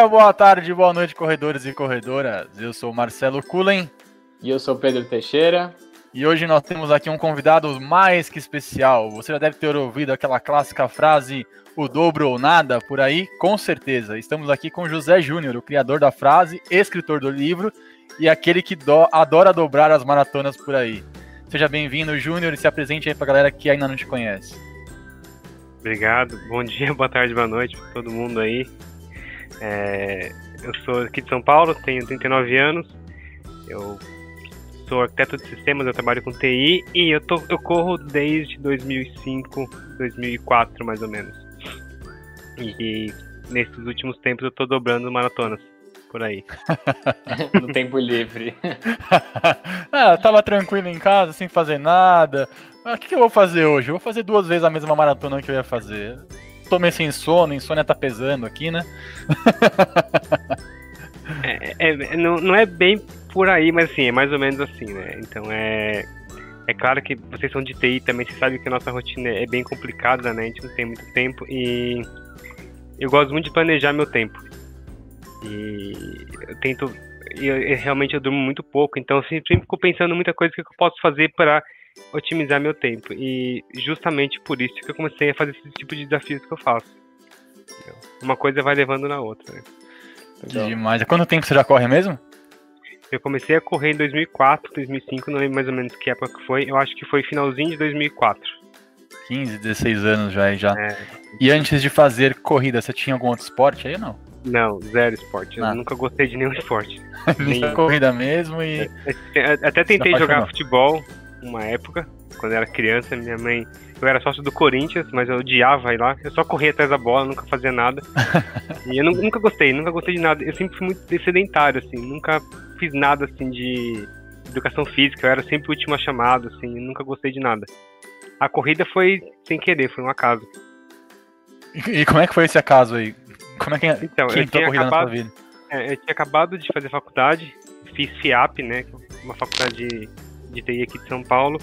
dia, boa tarde, boa noite, corredores e corredoras. Eu sou o Marcelo Cullen. E eu sou o Pedro Teixeira. E hoje nós temos aqui um convidado mais que especial. Você já deve ter ouvido aquela clássica frase, o dobro ou nada, por aí, com certeza. Estamos aqui com José Júnior, o criador da frase, escritor do livro e aquele que adora dobrar as maratonas por aí. Seja bem-vindo, Júnior, e se apresente aí pra galera que ainda não te conhece. Obrigado, bom dia, boa tarde, boa noite pra todo mundo aí. Eu sou aqui de São Paulo, tenho 39 anos, eu sou arquiteto de sistemas, eu trabalho com TI e eu corro desde 2005, 2004 mais ou menos. E nesses últimos tempos eu tô dobrando maratonas por aí. No tempo livre. Eu tava tranquilo em casa, sem fazer nada. O que eu vou fazer hoje? Eu vou fazer 2 vezes a mesma maratona que eu ia fazer. Tô meio sem sono, a insônia tá pesando aqui, né? Não é bem por aí, mas assim, é mais ou menos assim, né? Então é claro que vocês são de TI também, vocês sabem que a nossa rotina é bem complicada, né? A gente não tem muito tempo e eu gosto muito de planejar meu tempo. E eu tento, realmente eu durmo muito pouco, então eu sempre fico pensando em muita coisa que eu posso fazer para otimizar meu tempo. E justamente por isso que eu comecei a fazer esse tipo de desafios que eu faço. Uma coisa vai levando na outra, né? Que demais. Há quanto tempo você já corre mesmo? Eu comecei a correr em 2004, 2005, não lembro mais ou menos que época que foi. Eu acho que foi finalzinho de 2004. 15, 16 anos já. E antes de fazer corrida, você tinha algum outro esporte aí ou não? Não, zero esporte. Eu nunca gostei de nenhum esporte. Nem corrida mesmo e... Até tentei jogar futebol uma época, quando eu era criança. Minha mãe... Eu era sócio do Corinthians, mas eu odiava ir lá. Eu só corria atrás da bola, nunca fazia nada. E eu nunca gostei de nada. Eu sempre fui muito sedentário, assim. Nunca fiz nada, assim, de educação física. Eu era sempre o último a chamado, assim. Eu nunca gostei de nada. A corrida foi sem querer, foi um acaso. E como é que foi esse acaso aí? Como é que então, eu tinha corrida na sua vida? Eu tinha acabado de fazer faculdade, fiz FIAP, né? Uma faculdade de TI aqui de São Paulo.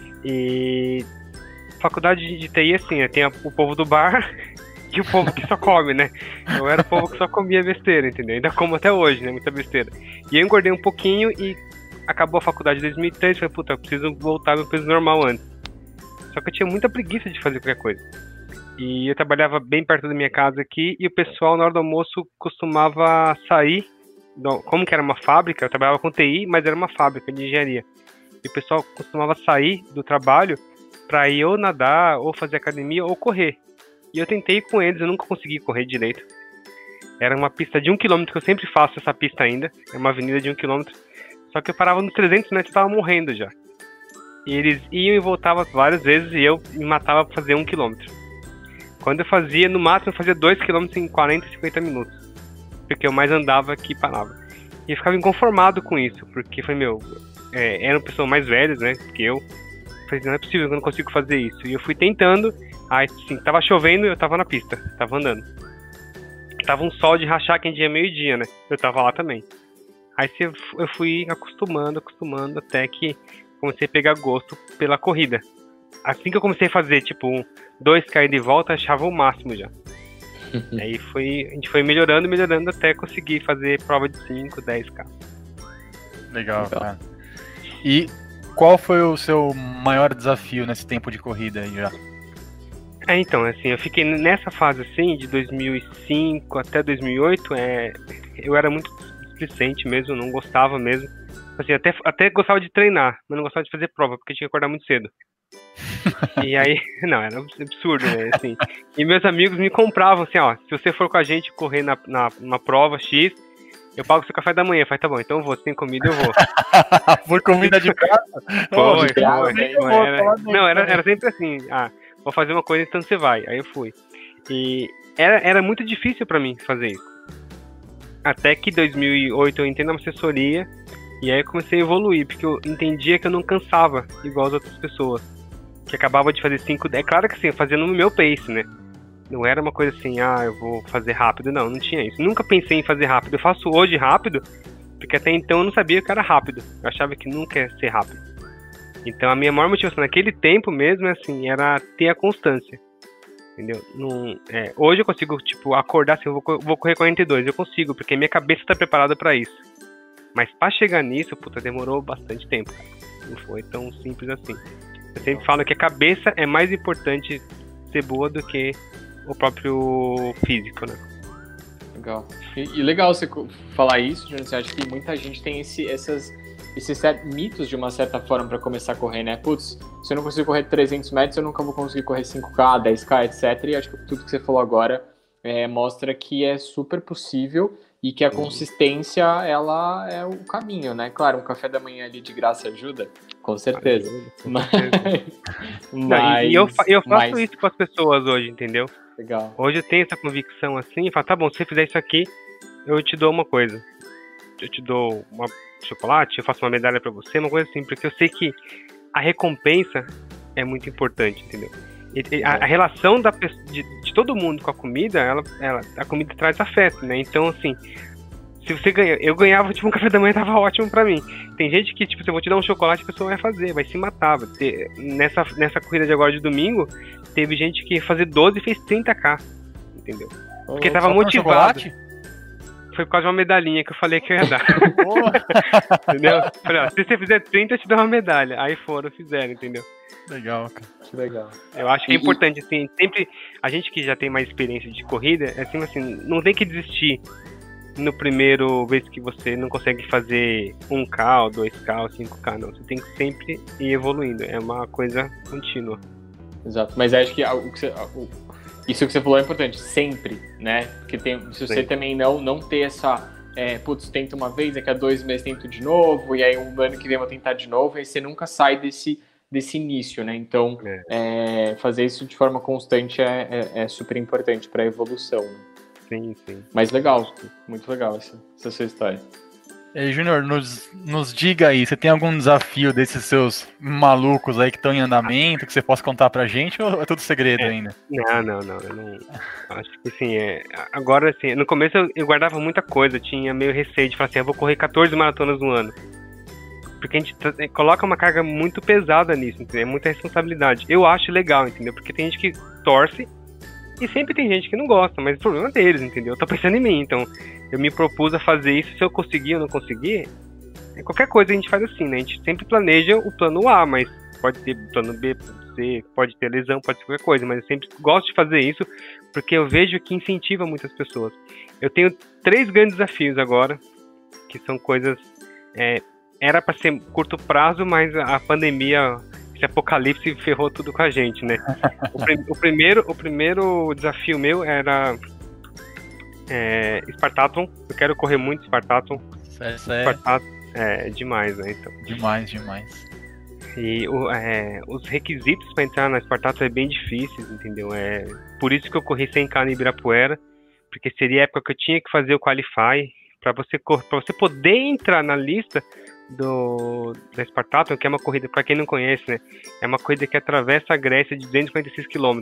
E faculdade de TI, assim, tem o povo do bar e o povo que só come, né? Eu era o povo que só comia besteira, entendeu? Ainda como até hoje, né? Muita besteira. E eu engordei um pouquinho e acabou a faculdade em 2003. Falei, puta, eu preciso voltar ao meu peso normal antes. Só que eu tinha muita preguiça de fazer qualquer coisa. E eu trabalhava bem perto da minha casa aqui e o pessoal na hora do almoço costumava sair, como que era uma fábrica, eu trabalhava com TI, mas era uma fábrica de engenharia. E o pessoal costumava sair do trabalho para ir ou nadar, ou fazer academia, ou correr. E eu tentei ir com eles, eu nunca consegui correr direito. Era uma pista de 1 km, que eu sempre faço essa pista ainda, é uma avenida de 1 km. Só que eu parava nos 300 metros e estava morrendo já. E eles iam e voltavam várias vezes e eu me matava para fazer 1 km. Quando eu fazia, no máximo, eu fazia 2 km em 40, 50 minutos. Porque eu mais andava que parava. E eu ficava inconformado com isso, porque foi eram pessoas mais velhas, né, que eu. Falei, não é possível que eu não consigo fazer isso. E eu fui tentando, aí assim, tava chovendo e eu tava na pista, tava andando. Tava um sol de rachar, que dia meio-dia, né, eu tava lá também. Aí eu fui acostumando, até que comecei a pegar gosto pela corrida. Assim que eu comecei a fazer, tipo, 2K de volta, achava o máximo já. Aí a gente foi melhorando até conseguir fazer prova de 5, 10K. Legal, cara. E qual foi o seu maior desafio nesse tempo de corrida aí já? Então, assim, eu fiquei nessa fase, assim, de 2005 até 2008, eu era muito displicente mesmo, não gostava mesmo. Assim, até gostava de treinar, mas não gostava de fazer prova, porque tinha que acordar muito cedo. E aí, não, era absurdo, né, assim. E meus amigos me compravam, assim, ó, se você for com a gente correr na prova X, eu pago o seu café da manhã. Eu falei, tá bom, então eu vou, se tem comida eu vou. Por comida de graça? Foi. Era sempre assim, vou fazer uma coisa, então você vai. Aí eu fui. E era muito difícil pra mim fazer isso. Até que em 2008 eu entrei na assessoria, e aí eu comecei a evoluir, porque eu entendia que eu não cansava igual as outras pessoas, que acabava de fazer 5, 10. Claro que assim, eu fazia no meu pace, né? Não era uma coisa assim, eu vou fazer rápido. Não tinha isso. Nunca pensei em fazer rápido. Eu faço hoje rápido, porque até então eu não sabia que era rápido. Eu achava que nunca ia ser rápido. Então a minha maior motivação naquele tempo mesmo, assim, era ter a constância. entendeu? Hoje eu consigo, tipo, acordar assim, eu vou correr 42, eu consigo, porque minha cabeça tá preparada pra isso. Mas pra chegar nisso, puta, demorou bastante tempo, cara. Não foi tão simples assim. Eu sempre falo que a cabeça é mais importante ser boa do que o próprio físico, né? Legal. E legal você falar isso, Júnior. Você acha que muita gente tem esses mitos, de uma certa forma, para começar a correr, né? Putz, se eu não consigo correr 300 metros, eu nunca vou conseguir correr 5K, 10K, etc. E acho que tudo que você falou agora mostra que é super possível e que a consistência, ela é o caminho, né? Claro, um café da manhã ali de graça ajuda, com certeza. E eu faço isso com as pessoas hoje, entendeu? Legal. Hoje eu tenho essa convicção assim, e falo, tá bom, se você fizer isso aqui, eu te dou uma coisa. Eu te dou chocolate, eu faço uma medalha pra você, uma coisa assim, porque eu sei que a recompensa é muito importante, entendeu? A relação de todo mundo com a comida, a comida traz afeto, né? Então, assim, se você ganha, eu ganhava, tipo, um café da manhã tava ótimo pra mim. Tem gente que, tipo, se eu vou te dar um chocolate, a pessoa vai fazer, vai se matar. Nessa corrida de agora de domingo, teve gente que ia fazer 12 e fez 30K, entendeu? Porque tava motivado. Foi por causa de uma medalhinha que eu falei que eu ia dar. Entendeu? Falei, ó, se você fizer 30, eu te dou uma medalha. Aí fizeram, entendeu? Legal, cara. Que legal. Eu acho que é importante, assim, sempre, a gente que já tem mais experiência de corrida, é assim, não tem que desistir no primeiro vez que você não consegue fazer 1K, ou 2K, ou 5K, não. Você tem que sempre ir evoluindo, é uma coisa contínua. Exato, mas acho que isso que você falou é importante, sempre, né? Porque se você também não ter essa... putz, tenta uma vez, daqui a 2 meses tento de novo, e aí um ano que vem eu vou tentar de novo, aí você nunca sai desse início, né? Então, fazer isso de forma constante é super importante para a evolução. Né? Sim, sim. Mas legal, muito legal essa sua história. E aí, Júnior, nos diga aí, você tem algum desafio desses seus malucos aí que estão em andamento, que você possa contar pra gente, ou é tudo segredo ainda? Não, eu não acho que assim, agora assim, no começo eu guardava muita coisa, eu tinha meio receio de falar assim, eu vou correr 14 maratonas no ano. Porque a gente coloca uma carga muito pesada nisso, entendeu? É muita responsabilidade. Eu acho legal, entendeu? Porque tem gente que torce e sempre tem gente que não gosta, mas o problema é deles, entendeu? Eu tô pensando em mim, então eu me propus a fazer isso. Se eu conseguir ou não conseguir, qualquer coisa a gente faz assim, né? A gente sempre planeja o plano A, mas pode ter plano B, pode C, pode ter lesão, pode ser qualquer coisa, mas eu sempre gosto de fazer isso porque eu vejo que incentiva muitas pessoas. Eu tenho 3 grandes desafios agora, que são coisas... era para ser curto prazo, mas a pandemia, esse apocalipse ferrou tudo com a gente, né? O primeiro desafio meu era Spartathlon. Eu quero correr muito Spartathlon. Spartathlon é demais, né? Então. Demais. E os requisitos para entrar na Spartathlon é bem difíceis, entendeu? Por isso que eu corri 100K no Ibirapuera, porque seria a época que eu tinha que fazer o Qualify para você poder entrar na lista da Spartathlon, que é uma corrida, para quem não conhece, né? É uma corrida que atravessa a Grécia de 246 km.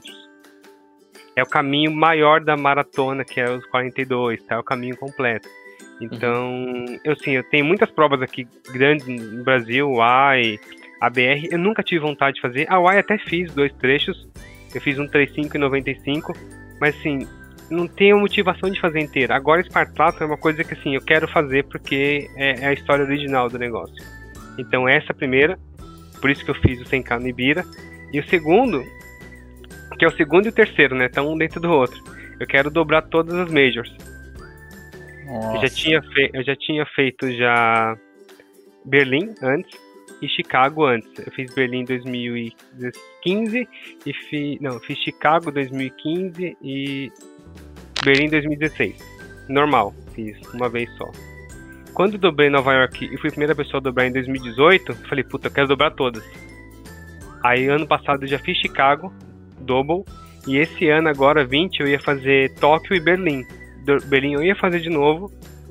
É o caminho maior da maratona, que é os 42, tá? É o caminho completo. Então, eu tenho muitas provas aqui grandes no Brasil, o AI, a BR, eu nunca tive vontade de fazer. A UAI até fiz 2 trechos, eu fiz um 35 e 95, mas assim, não tenho motivação de fazer inteira. Agora Spartathlon é uma coisa que assim, eu quero fazer porque é a história original do negócio. Então essa é a primeira, por isso que eu fiz o 100K no Ibira. E o segundo, que é o segundo e o terceiro, né? Estão um dentro do outro. Eu quero dobrar todas as majors. Eu já tinha feito Berlim antes e Chicago antes. Eu fiz Berlim em 2015 fiz Chicago 2015 e Berlim 2016. Normal, fiz uma vez só. Quando eu dobrei Nova York e fui a primeira pessoa a dobrar em 2018, eu falei, puta, eu quero dobrar todas. Aí ano passado eu já fiz Chicago, double, e esse ano agora, 20, eu ia fazer Tóquio e Berlim. Berlim eu ia fazer de novo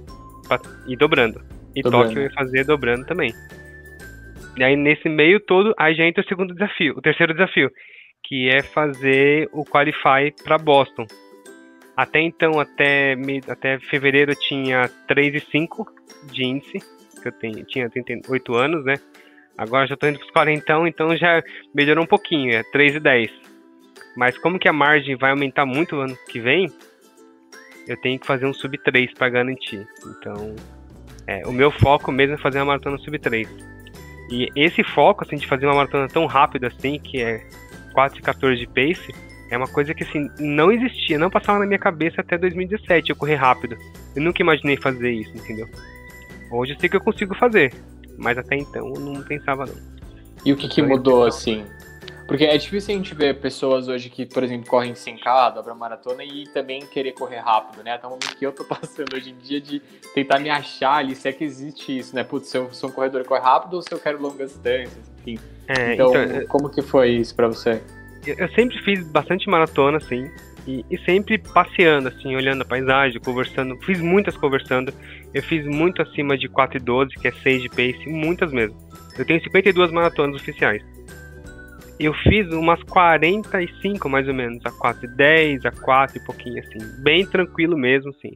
e dobrando. E Tóquio eu ia fazer dobrando também. E aí nesse meio todo, aí já entra o terceiro desafio, que é fazer o Qualify para Boston. Até então, até fevereiro eu tinha 3,5 de índice, que eu tinha 38 anos, né? Agora já tô indo pros 40, então já melhorou um pouquinho, é 3,10. Mas como que a margem vai aumentar muito no ano que vem, eu tenho que fazer um sub 3 para garantir. Então, o meu foco mesmo é fazer uma maratona sub 3. E esse foco, assim, de fazer uma maratona tão rápida assim, que é 4:14 de pace, é uma coisa que, assim, não existia, não passava na minha cabeça até 2017, eu correr rápido. Eu nunca imaginei fazer isso, entendeu? Hoje eu sei que eu consigo fazer, mas até então eu não pensava não. E o que mudou, assim? Porque é difícil a gente ver pessoas hoje que, por exemplo, correm 5K, dobra maratona e também querer correr rápido, né? Até o momento que eu tô passando hoje em dia de tentar me achar ali, se é que existe isso, né? Putz, se eu sou um corredor que corre rápido ou se eu quero longas distâncias, enfim. Então, como que foi isso pra você? Eu sempre fiz bastante maratona, assim, e sempre passeando, assim, olhando a paisagem, conversando. Fiz muitas conversando. Eu fiz muito acima de 4:12, que é 6 de pace, muitas mesmo. Eu tenho 52 maratonas oficiais. Eu fiz umas 45, mais ou menos, a 4:10, a 4 e pouquinho, assim. Bem tranquilo mesmo, assim.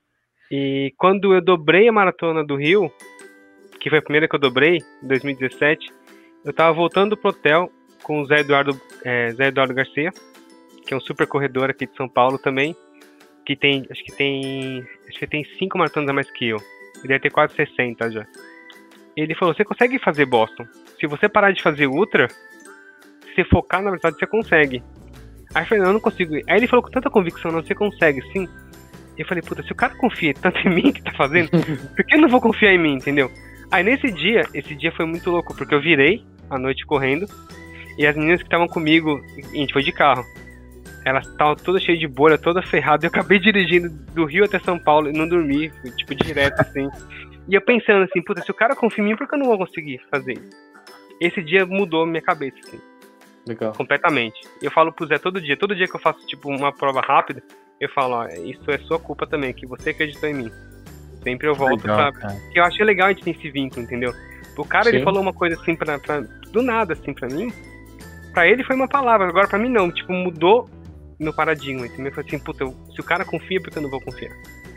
E quando eu dobrei a maratona do Rio, que foi a primeira que eu dobrei, em 2017, eu tava voltando pro hotel com o Zé Eduardo Garcia, que é um super corredor aqui de São Paulo também, que tem, acho que tem 5 maratonas a mais que eu. Ele deve ter quase 60 já. Ele falou, você consegue fazer Boston? Se você parar de fazer ultra, se você focar na verdade, você consegue. Aí eu falei, não, eu não consigo. Aí ele falou com tanta convicção, não, você consegue, sim. Eu falei, puta, se o cara confia tanto em mim que tá fazendo, por que eu não vou confiar em mim, entendeu? Aí esse dia foi muito louco, porque eu virei à noite correndo, e as meninas que estavam comigo, a gente foi de carro, elas estavam todas cheias de bolha, toda ferrada, eu acabei dirigindo do Rio até São Paulo e não dormi, fui, tipo, direto assim. E eu pensando assim, puta, se o cara confia em mim, por que eu não vou conseguir fazer isso? Esse dia mudou minha cabeça, assim. Legal. Completamente. Eu falo pro Zé todo dia que eu faço, tipo, uma prova rápida, eu falo, ó, isso é sua culpa também, que você acreditou em mim. Sempre eu volto legal, pra... Porque eu acho legal a gente ter esse vínculo, entendeu? O cara, Sim. ele falou uma coisa assim, do nada, assim, pra mim. Pra ele foi uma palavra, agora pra mim não. Tipo, mudou meu paradigma, entendeu? Eu falei assim, puta, se o cara confia, por que eu não vou confiar?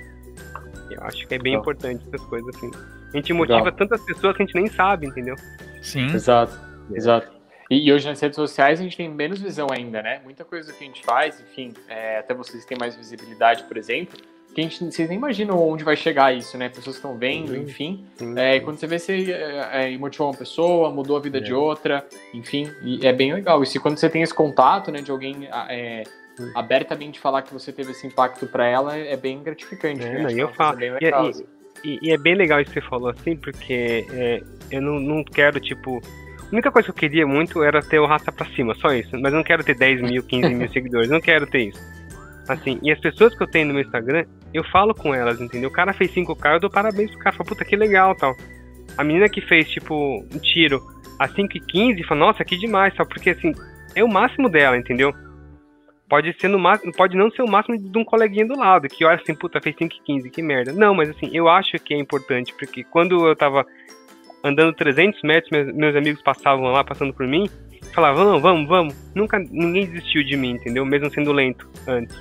Eu acho que é bem importante essas coisas, assim. A gente motiva tantas pessoas que a gente nem sabe, entendeu? Sim. Exato. E hoje nas redes sociais a gente tem menos visão ainda, né? Muita coisa que a gente faz, enfim, até vocês têm mais visibilidade, por exemplo, que vocês nem imaginam onde vai chegar isso, né? Pessoas estão vendo, enfim. Quando você vê, você motivou uma pessoa, mudou a vida de outra, enfim, e é bem legal. E quando você tem esse contato, né, de alguém abertamente falar que você teve esse impacto para ela, é bem gratificante. Eu falo. E é bem legal isso que você falou, assim, porque eu não quero, tipo... A única coisa que eu queria muito era ter o raça pra cima, só isso. Mas eu não quero ter 10 mil, 15 mil seguidores, não quero ter isso. Assim, e as pessoas que eu tenho no meu Instagram, eu falo com elas, entendeu? O cara fez 5K, eu dou parabéns pro cara, falo, puta, que legal, tal. A menina que fez, tipo, um tiro a 5:15, fala, nossa, que demais, tal, porque, assim, é o máximo dela, entendeu? Pode ser no máximo, pode não ser o máximo de um coleguinha do lado, que olha assim, puta, fez 5:15, que merda. Não, mas assim, eu acho que é importante, porque quando eu tava andando 300 metros, meus amigos passavam lá, passando por mim, falavam, vamos. Ninguém desistiu de mim, entendeu? Mesmo sendo lento antes.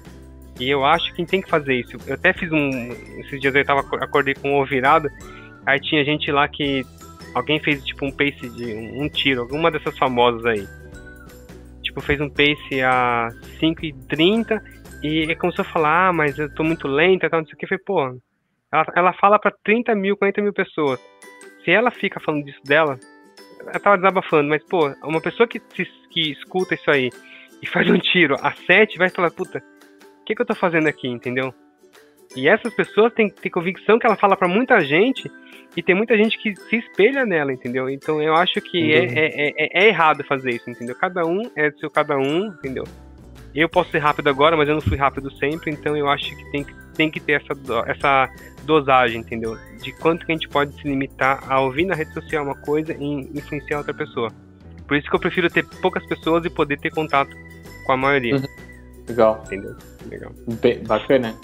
E eu acho que quem tem que fazer isso. Eu até fiz esses dias eu acordei com o ovo virado, aí tinha gente lá que alguém fez tipo um pace de um tiro, alguma dessas famosas aí. Tipo, fez um pace a 5:30 e começou a falar, mas eu tô muito lenta, tal, não sei o que. Eu falei, pô, ela fala pra 30 mil, 40 mil pessoas. Se ela fica falando disso dela, ela tava desabafando, mas, pô, uma pessoa que escuta isso aí e faz um tiro a 7 vai falar, puta, o que eu tô fazendo aqui, entendeu? E essas pessoas têm convicção que ela fala pra muita gente e tem muita gente que se espelha nela, entendeu? Então eu acho que é errado fazer isso, entendeu? Cada um é do seu cada um, entendeu? Eu posso ser rápido agora, mas eu não fui rápido sempre, então eu acho que tem que ter essa dosagem, entendeu? De quanto que a gente pode se limitar a ouvir na rede social uma coisa e influenciar outra pessoa. Por isso que eu prefiro ter poucas pessoas e poder ter contato com a maioria. Legal. Entendeu? Legal. Bacana.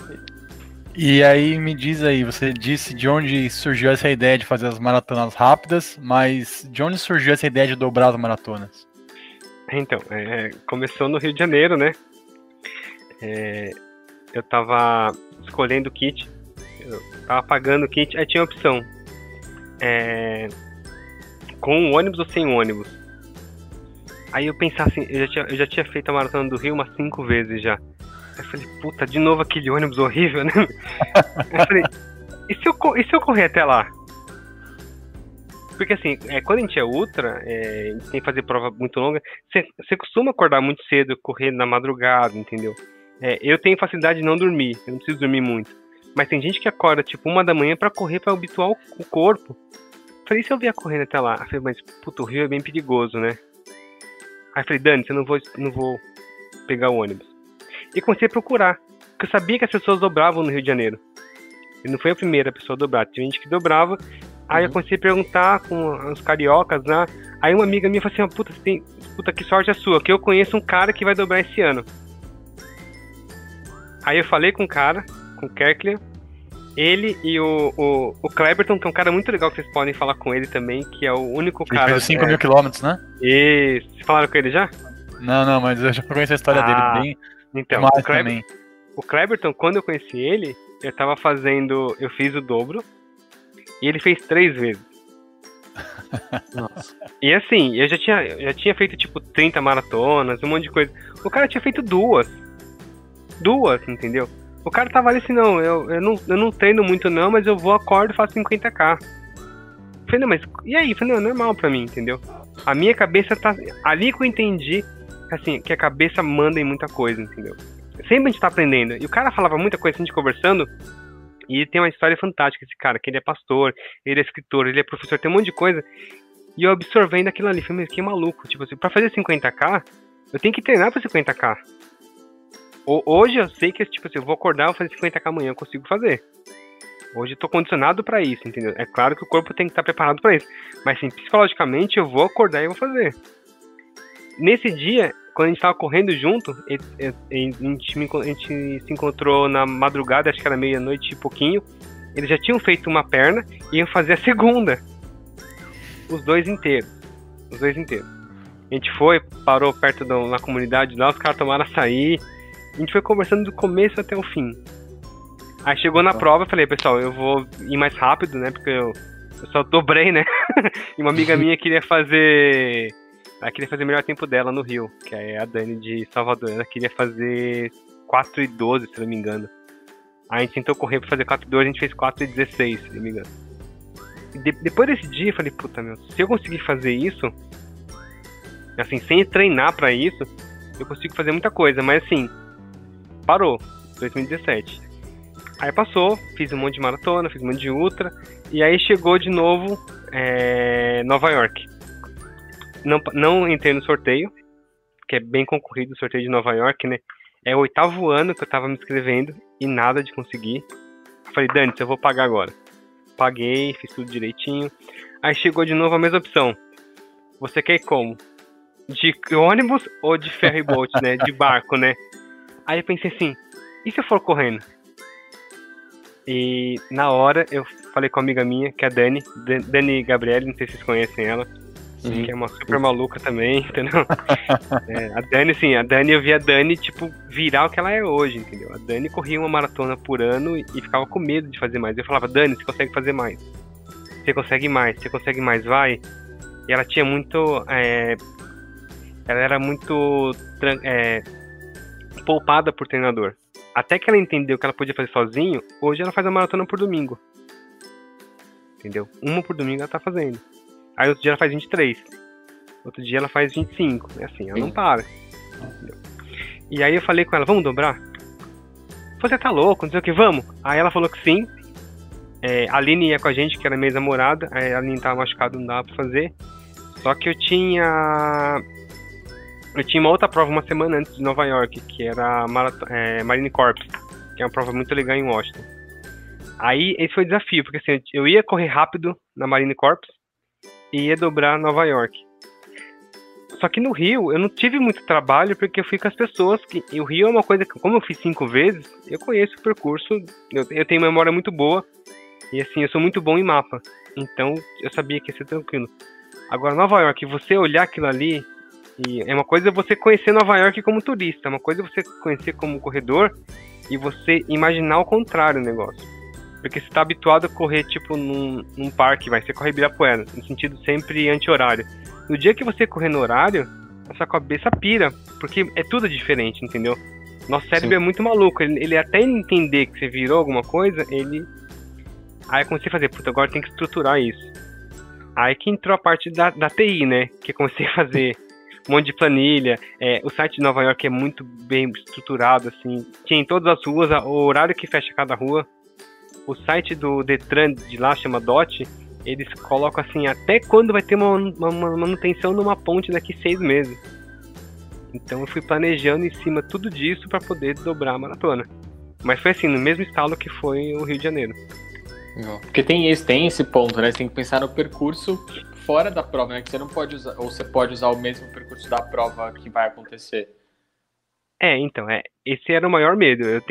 E aí, me diz aí, você disse de onde surgiu essa ideia de fazer as maratonas rápidas, mas de onde surgiu essa ideia de dobrar as maratonas? Então, começou no Rio de Janeiro, né? Eu tava escolhendo o kit, eu tava pagando o kit, aí tinha a opção com ônibus ou sem ônibus. Aí eu pensava assim, eu já tinha feito a maratona do Rio umas 5 vezes já. Aí eu falei, puta, de novo aquele ônibus horrível, né? Aí eu falei, e se eu correr até lá? Porque assim, quando a gente é ultra, a gente tem que fazer prova muito longa, você costuma acordar muito cedo, correr na madrugada, entendeu? Eu tenho facilidade de não dormir, eu não preciso dormir muito. Mas tem gente que acorda tipo 1 da manhã pra correr, pra habituar o corpo. Falei, e se eu vier correndo até lá? Aí falei, mas puta, o Rio é bem perigoso, né? Aí falei, Dani, eu não vou pegar o ônibus. E comecei a procurar, porque eu sabia que as pessoas dobravam no Rio de Janeiro. E não foi a primeira pessoa a dobrar, tinha gente que dobrava. Aí eu comecei a perguntar com os cariocas lá. Aí uma amiga minha falou assim, puta, que sorte a sua, que eu conheço um cara que vai dobrar esse ano. Aí eu falei com o cara, com o Kerkler, ele e o Kleberton, que é um cara muito legal, que vocês podem falar com ele também, que é o único Ele cara... fez 5 mil quilômetros, né? E vocês falaram com ele já? Não, mas eu já conheço a história dele bem então, demais também. O Kleberton, quando eu conheci ele, eu fiz o dobro, e ele fez 3 vezes. Nossa. E assim, eu já tinha feito tipo 30 maratonas, um monte de coisa. O cara tinha feito 2, entendeu? O cara tava ali assim, não, eu não treino muito não, mas eu vou, acordo e faço 50k. Eu falei, não, mas e aí? Eu falei, não, é normal pra mim, entendeu? A minha cabeça tá... Ali que eu entendi, assim, que a cabeça manda em muita coisa, entendeu? Sempre a gente tá aprendendo. E o cara falava muita coisa, a gente conversando, e tem uma história fantástica, esse cara, que ele é pastor, ele é escritor, ele é professor, tem um monte de coisa. E eu absorvendo aquilo ali, falei, que maluco, tipo assim, pra fazer 50k, eu tenho que treinar pra 50k. Hoje eu sei que, tipo assim, eu vou acordar, vou fazer 50k amanhã, eu consigo fazer. Hoje eu tô condicionado pra isso, entendeu? É claro que o corpo tem que estar preparado pra isso. Mas, assim, psicologicamente eu vou acordar e vou fazer. Nesse dia, quando a gente tava correndo junto, a gente se encontrou na madrugada, acho que era meia-noite e pouquinho. Eles já tinham feito uma perna e iam fazer a segunda. Os dois inteiros. A gente foi, parou perto na comunidade lá, os caras tomaram açaí. A gente foi conversando do começo até o fim. Aí chegou na prova, eu falei, pessoal, eu vou ir mais rápido, né? Porque eu só dobrei, né? E uma amiga minha queria fazer... Ela queria fazer o melhor tempo dela no Rio, que é a Dani de Salvador. Ela queria fazer 4:12, se não me engano. Aí a gente tentou correr pra fazer 4:12, a gente fez 4:16, se não me engano. E depois desse dia, eu falei, puta, meu, se eu conseguir fazer isso, assim, sem treinar pra isso, eu consigo fazer muita coisa. Mas assim, parou, 2017. Aí passou, fiz um monte de maratona, fiz um monte de ultra, e aí chegou de novo Nova York. Não entrei no sorteio, que é bem concorrido o sorteio de Nova York, né? É o 8º ano que eu tava me inscrevendo e nada de conseguir. Eu falei, Dani, eu vou pagar agora. Paguei, fiz tudo direitinho. Aí chegou de novo a mesma opção. Você quer ir como? De ônibus ou de ferry boat, né? De barco, né? Aí eu pensei assim, e se eu for correndo? E na hora eu falei com uma amiga minha, que é a Dani Gabriele, não sei se vocês conhecem ela. Sim. Que é uma super maluca também, entendeu? A Dani, eu vi a Dani, tipo, virar o que ela é hoje, entendeu? A Dani corria uma maratona por ano e ficava com medo de fazer mais. Eu falava, Dani, você consegue fazer mais. Você consegue mais, vai. E ela tinha muito... ela era muito poupada por treinador. Até que ela entendeu que ela podia fazer sozinho, hoje ela faz a maratona por domingo. Entendeu? Uma por domingo ela tá fazendo. Aí outro dia ela faz 23. Outro dia ela faz 25. É assim, ela não para. Entendeu? E aí eu falei com ela, vamos dobrar? Você tá louco, não sei o que, vamos? Aí ela falou que sim. A Aline ia com a gente, que era minha namorada. A Aline tava machucada, não dava pra fazer. Só que eu tinha uma outra prova uma semana antes de Nova York, que era a Marine Corps, que é uma prova muito legal em Washington. Aí esse foi o desafio, porque assim, eu ia correr rápido na Marine Corps e ia dobrar Nova York. Só que no Rio eu não tive muito trabalho, porque eu fui com as pessoas e o Rio é uma coisa que, como eu fiz 5 vezes, eu conheço o percurso, eu tenho memória muito boa e assim, eu sou muito bom em mapa, então eu sabia que ia ser tranquilo. Agora Nova York, você olhar aquilo ali, e é uma coisa você conhecer Nova York como turista, é uma coisa você conhecer como corredor e você imaginar o contrário do negócio. Porque você tá habituado a correr, tipo, num parque, você corre Ibirapuera, no sentido sempre anti-horário. No dia que você correr no horário, a sua cabeça pira, porque é tudo diferente, entendeu? Nosso cérebro Sim. é muito maluco, ele até entender que você virou alguma coisa, ele... Aí eu comecei a fazer, puta, agora tem que estruturar isso. Aí que entrou a parte da TI, né? Que eu comecei a fazer um monte de planilha. O site de Nova York é muito bem estruturado, assim. Tinha em todas as ruas, o horário que fecha cada rua. O site do Detran de lá, chama DOT, eles colocam assim, até quando vai ter uma manutenção numa ponte daqui 6 meses. Então eu fui planejando em cima tudo disso para poder dobrar a maratona. Mas foi assim, no mesmo estalo que foi o Rio de Janeiro. Legal. Porque tem esse ponto, né? Você tem que pensar no percurso fora da prova, né? Que você não pode usar, ou você pode usar o mesmo percurso da prova que vai acontecer. Então, esse era o maior medo. Eu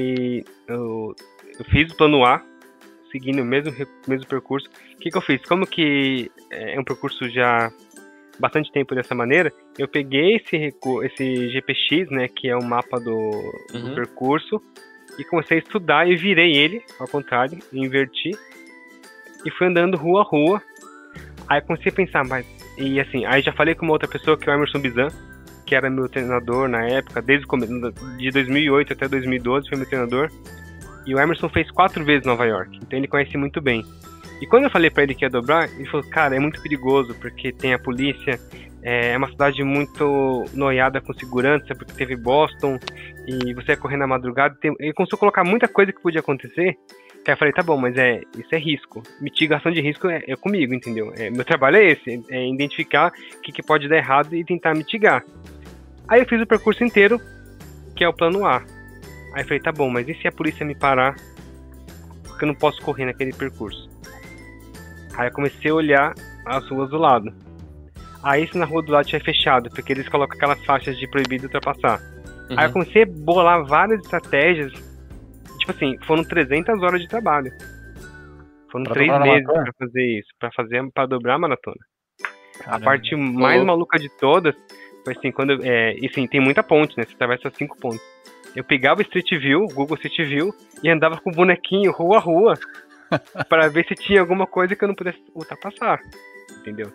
fiz o plano A, seguindo o mesmo percurso. O que eu fiz? Como que é um percurso já bastante tempo dessa maneira, eu peguei esse GPX, né, que é o mapa do percurso, e comecei a estudar e virei ele, ao contrário, inverti, e fui andando rua a rua. Aí comecei a pensar, e assim, aí já falei com uma outra pessoa, que é o Emerson Bizan, que era meu treinador na época, desde o começo, de 2008 até 2012, foi meu treinador. E o Emerson fez 4 vezes Nova York, então ele conhece muito bem. E quando eu falei pra ele que ia dobrar, ele falou, cara, é muito perigoso, porque tem a polícia, é uma cidade muito noiada com segurança, porque teve Boston, e você ia correr na madrugada. Ele começou a colocar muita coisa que podia acontecer, que aí eu falei, tá bom, mas isso é risco. Mitigação de risco é comigo, entendeu? Meu trabalho é esse, é identificar o que pode dar errado e tentar mitigar. Aí eu fiz o percurso inteiro, que é o plano A. Aí eu falei, tá bom, mas e se a polícia me parar? Porque eu não posso correr naquele percurso. Aí eu comecei a olhar as ruas do lado. Aí se na rua do lado tinha fechado, porque eles colocam aquelas faixas de proibido ultrapassar. Aí eu comecei a bolar várias estratégias. Tipo assim, foram 300 horas de trabalho. Foram 3 meses pra fazer isso, pra dobrar a maratona. Caramba. A parte mais maluca de todas foi assim, e sim, tem muita ponte, né? Você atravessa 5 pontes. Eu pegava o Street View, Google Street View, e andava com o bonequinho rua a rua para ver se tinha alguma coisa que eu não pudesse ultrapassar, entendeu?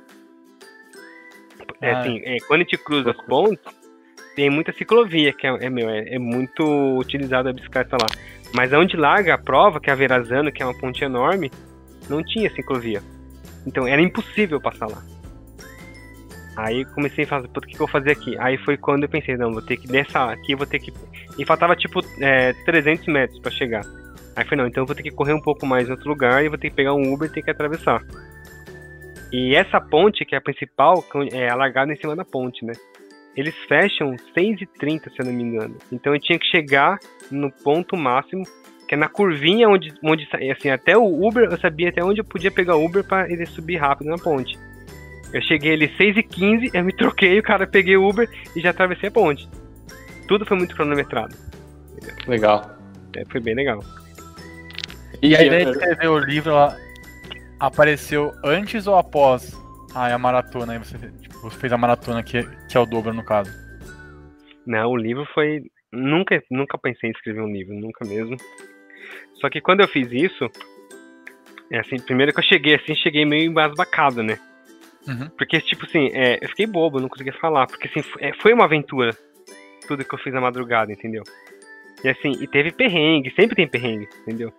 Quando a gente cruza as pontes, tem muita ciclovia, que é muito utilizada a bicicleta lá. Mas onde larga a prova, que é a Verrazano, que é uma ponte enorme, não tinha ciclovia. Então era impossível passar lá. Aí comecei a fazer, o que eu vou fazer aqui? Aí foi quando eu pensei, não, vou ter que dessa aqui, vou ter que... E faltava tipo 300 metros para chegar. Aí foi, não, então eu vou ter que correr um pouco mais em outro lugar e vou ter que pegar um Uber e ter que atravessar. E essa ponte, que é a principal, é alargada em cima da ponte, né? Eles fecham 6h30, se eu não me engano. Então eu tinha que chegar no ponto máximo, que é na curvinha onde assim, até o Uber, eu sabia até onde eu podia pegar o Uber para ele subir rápido na ponte. Eu cheguei ali 6h15, eu me troquei, o cara peguei o Uber e já atravessei a ponte. Tudo foi muito cronometrado. Legal. Foi bem legal. E a ideia de escrever o livro, ela apareceu antes ou após a maratona? Aí você fez a maratona, que é o dobro, no caso. Não, o livro foi... Nunca pensei em escrever um livro, nunca mesmo. Só que quando eu fiz isso, assim, primeiro que eu cheguei meio embasbacado, né? Porque, tipo assim, eu fiquei bobo, não conseguia falar. Porque, assim, foi uma aventura, tudo que eu fiz na madrugada, entendeu? E, assim, teve perrengue, sempre tem perrengue, entendeu?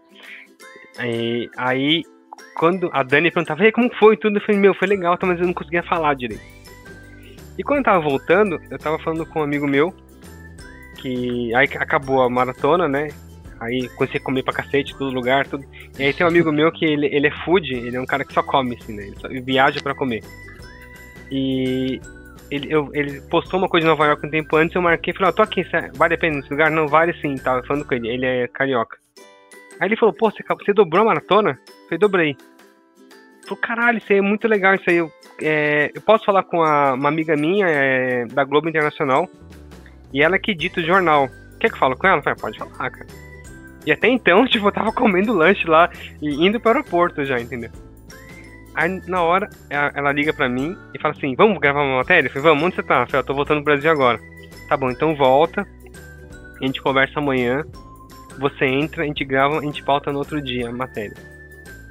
Aí, quando a Dani perguntava, como foi tudo, eu falei, foi legal, mas eu não conseguia falar direito. E quando eu tava voltando, eu tava falando com um amigo meu, que aí acabou a maratona, né? Aí comecei a comer pra cacete, todo lugar, tudo. E aí tem um amigo meu que ele é food, ele é um cara que só come, assim, né? Ele só viaja pra comer. E ele postou uma coisa de Nova York um tempo antes, eu marquei e falei, tô aqui, vale a pena nesse lugar? Não, vale sim, tava falando com ele, ele é carioca. Aí ele falou, você dobrou a maratona? Eu falei, dobrei. Ele falou, caralho, isso aí é muito legal, isso aí. Eu posso falar com uma amiga minha da Globo Internacional, e ela que edita o jornal. Quer que eu fale com ela? Eu falei, pode falar, cara. E até então, tipo, eu tava comendo lanche lá e indo pro aeroporto já, entendeu? Aí, na hora, ela liga pra mim e fala assim, vamos gravar uma matéria? Eu falei, vamos, onde você tá? Eu falei, eu tô voltando pro Brasil agora. Tá bom, então volta, a gente conversa amanhã, você entra, a gente grava, a gente pauta no outro dia a matéria.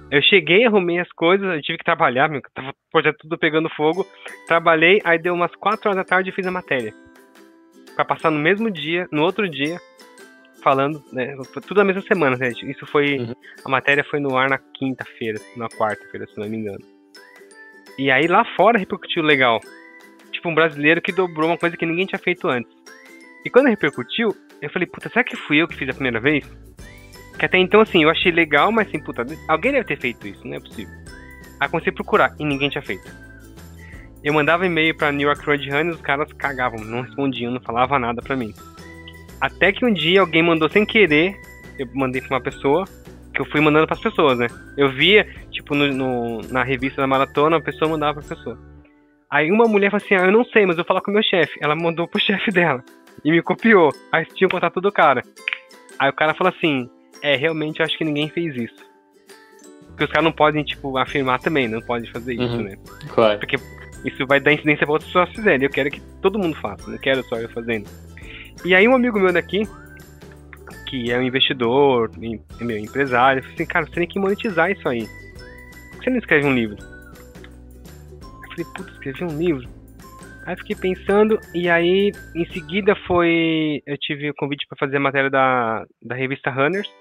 Eu cheguei, arrumei as coisas, eu tive que trabalhar, meu, tava o projeto tudo pegando fogo. Trabalhei, aí deu umas 4 horas da tarde e fiz a matéria. Pra passar no mesmo dia, no outro dia, falando, né? Tudo na mesma semana, gente. Isso foi. A matéria foi no ar na quinta-feira, na quarta-feira, se não me engano. E aí lá fora repercutiu legal. Tipo, um brasileiro que dobrou uma coisa que ninguém tinha feito antes. E quando repercutiu, eu falei, puta, será que fui eu que fiz a primeira vez? Que até então, assim, eu achei legal, mas assim, puta, alguém deve ter feito isso, não é possível. Aí comecei a procurar, e ninguém tinha feito. Eu mandava e-mail pra New York Roadrunners, os caras cagavam, não respondiam, não falavam nada pra mim. Até que um dia alguém mandou sem querer, eu mandei pra uma pessoa, que eu fui mandando pras pessoas, né? Eu via, tipo, na revista da maratona, a pessoa mandava pra pessoa. Aí uma mulher falou assim, eu não sei, mas eu vou falar com o meu chefe. Ela mandou pro chefe dela, e me copiou. Aí tinha o contato do cara. Aí o cara falou assim, realmente eu acho que ninguém fez isso. Porque os caras não podem, tipo, afirmar também, não podem fazer isso, né? Claro. Porque isso vai dar incidência pra outras pessoas fizerem. Eu quero que todo mundo faça, não quero só eu fazendo. E aí um amigo meu daqui, que é um investidor, meu empresário, falou assim, cara, você tem que monetizar isso aí. Por que você não escreve um livro? Eu falei, putz, escrevi um livro? Aí fiquei pensando, e aí em seguida eu tive o convite para fazer a matéria da revista Runners.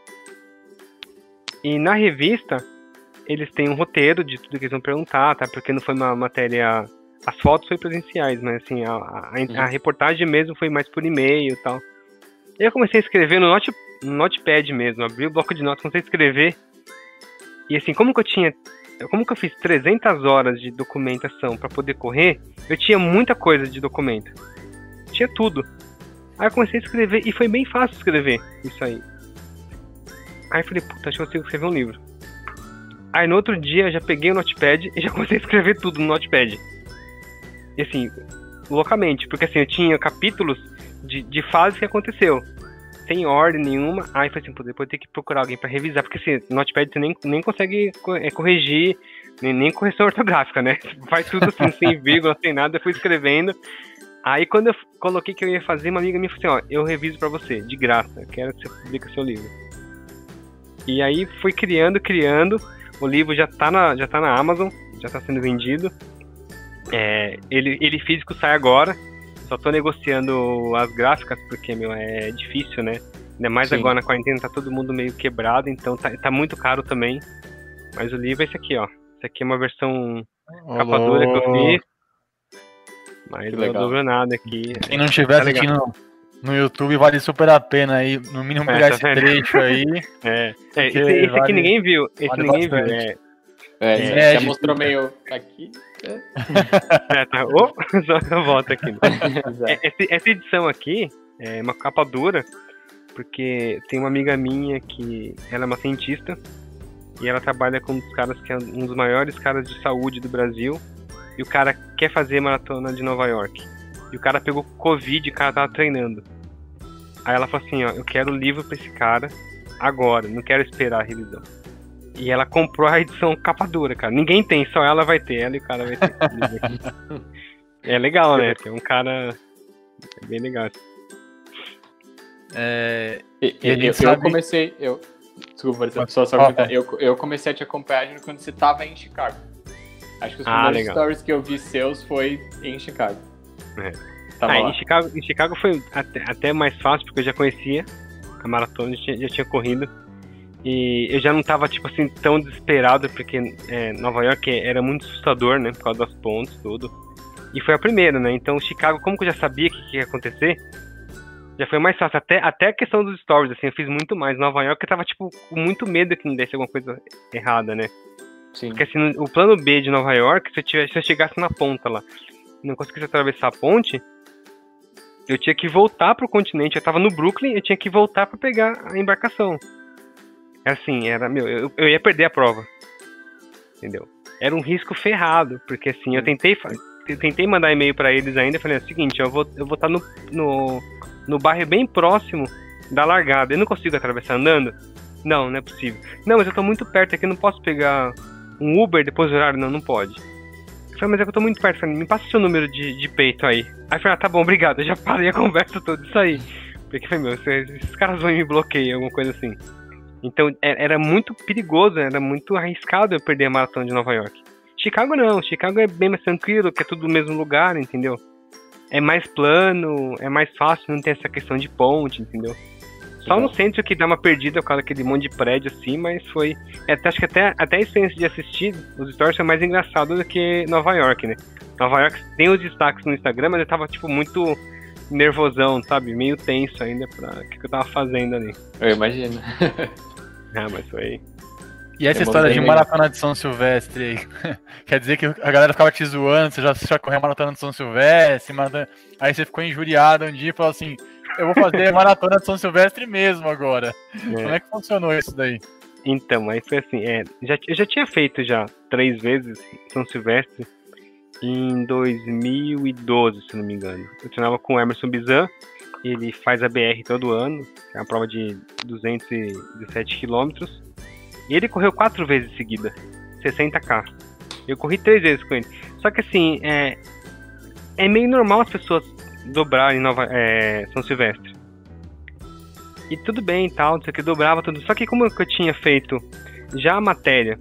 E na revista, eles têm um roteiro de tudo que eles vão perguntar, tá? Porque não foi uma matéria... As fotos foi presenciais, mas assim, a reportagem mesmo foi mais por e-mail e tal. E eu comecei a escrever no Notepad mesmo, abri o bloco de notas, comecei a escrever. E assim, como que eu fiz 300 horas de documentação para poder correr, eu tinha muita coisa de documento. Tinha tudo. Aí eu comecei a escrever, e foi bem fácil escrever isso aí. Aí eu falei, puta, acho que eu consigo escrever um livro. Aí no outro dia eu já peguei o Notepad e já comecei a escrever tudo no Notepad. E assim, loucamente, porque assim, eu tinha capítulos de fases que aconteceu. Sem ordem nenhuma. Aí foi assim, pô, depois eu tenho que procurar alguém pra revisar, porque assim, no Notepad você nem consegue corrigir, nem correção ortográfica, né? Faz tudo assim, sem vírgula, sem nada, eu fui escrevendo. Aí quando eu coloquei que eu ia fazer, uma amiga minha falou assim, ó, eu reviso pra você, de graça, eu quero que você publique o seu livro. E aí fui criando, o livro já tá na Amazon, já tá sendo vendido. Ele físico sai agora. Só tô negociando as gráficas, porque, meu, é difícil, né? Ainda mais agora na quarentena, tá todo mundo meio quebrado, então tá muito caro também. Mas o livro é esse aqui, ó. Esse aqui é uma versão capa dura que eu fiz. Mas não dobrou nada aqui. Quem não tiver assistindo no YouTube, vale super a pena aí, no mínimo pegar esse trecho aí. Esse aqui ninguém viu. Ninguém viu. Já mostrou meio aqui. Tá. Só volta aqui. Essa edição aqui é uma capa dura, porque tem uma amiga minha que ela é uma cientista e ela trabalha com um dos caras que é um dos maiores caras de saúde do Brasil, e o cara quer fazer maratona de Nova York. E o cara pegou Covid e o cara tava treinando. Aí ela falou assim, ó, eu quero o livro pra esse cara agora, não quero esperar a revisão. E ela comprou a edição capa dura, cara. Ninguém tem, só ela vai ter. Ela e o cara vai ter. É legal, né? Tem um cara... É bem legal. Desculpa, só comentar. Eu comecei a te acompanhar quando você tava em Chicago. Acho que os primeiros stories que eu vi seus foi em Chicago. Em Chicago foi até mais fácil, porque eu já conhecia a maratona, já tinha corrido. E eu já não tava, tipo assim, tão desesperado, porque Nova York era muito assustador, né, por causa das pontes, tudo. E foi a primeira, né, então Chicago, como que eu já sabia que ia acontecer, já foi mais fácil. Até a questão dos stories, assim, eu fiz muito mais. Nova York eu tava, tipo, com muito medo que não desse alguma coisa errada, né. Sim. Porque assim, o plano B de Nova York, se eu chegasse na ponta lá, não conseguisse atravessar a ponte, eu tinha que voltar pro continente. Eu tava no Brooklyn, eu tinha que voltar pra pegar a embarcação. Assim, eu ia perder a prova, entendeu? Era um risco ferrado, porque assim, eu tentei mandar e-mail pra eles ainda, falei, é o seguinte, eu vou estar no bairro bem próximo da largada, eu não consigo atravessar andando? Não é possível. Não, mas eu tô muito perto aqui, eu não posso pegar um Uber depois do horário? Não pode. Eu falei, mas é que eu tô muito perto, falei, me passa o seu número de peito aí. Aí eu falei, tá bom, obrigado, eu já parei a conversa toda, isso aí. Porque, falei, esses caras vão me bloquear, alguma coisa assim. Então era muito perigoso, era muito arriscado eu perder a maratona de Nova York. Chicago não, Chicago é bem mais tranquilo, que é tudo no mesmo lugar, entendeu? É mais plano, é mais fácil, não tem essa questão de ponte, entendeu? Só no centro que dá uma perdida por causa daquele monte de prédio assim, mas foi... acho que até a experiência de assistir os stories foi mais engraçado do que Nova York, né? Nova York tem os destaques no Instagram, mas eu tava, tipo, muito nervosão, sabe? Meio tenso ainda pra o que eu tava fazendo ali. Eu imagino. Mas foi... E essa história de maratona de São Silvestre aí, quer dizer que a galera ficava te zoando, você já correu a maratona de São Silvestre, aí você ficou injuriado um dia e falou assim, eu vou fazer a maratona de São Silvestre mesmo agora. Como é que funcionou isso daí? Então, aí foi assim, eu já tinha feito 3 vezes São Silvestre em 2012, se não me engano. Eu treinava com o Emerson Bizan, ele faz a BR todo ano, é uma prova de 217 quilômetros. E ele correu 4 vezes seguida, 60k. Eu corri 3 vezes com ele. Só que assim, é meio normal as pessoas dobrarem São Silvestre. E tudo bem e tal, não sei o que, dobrava tudo. Só que como eu tinha feito já a matéria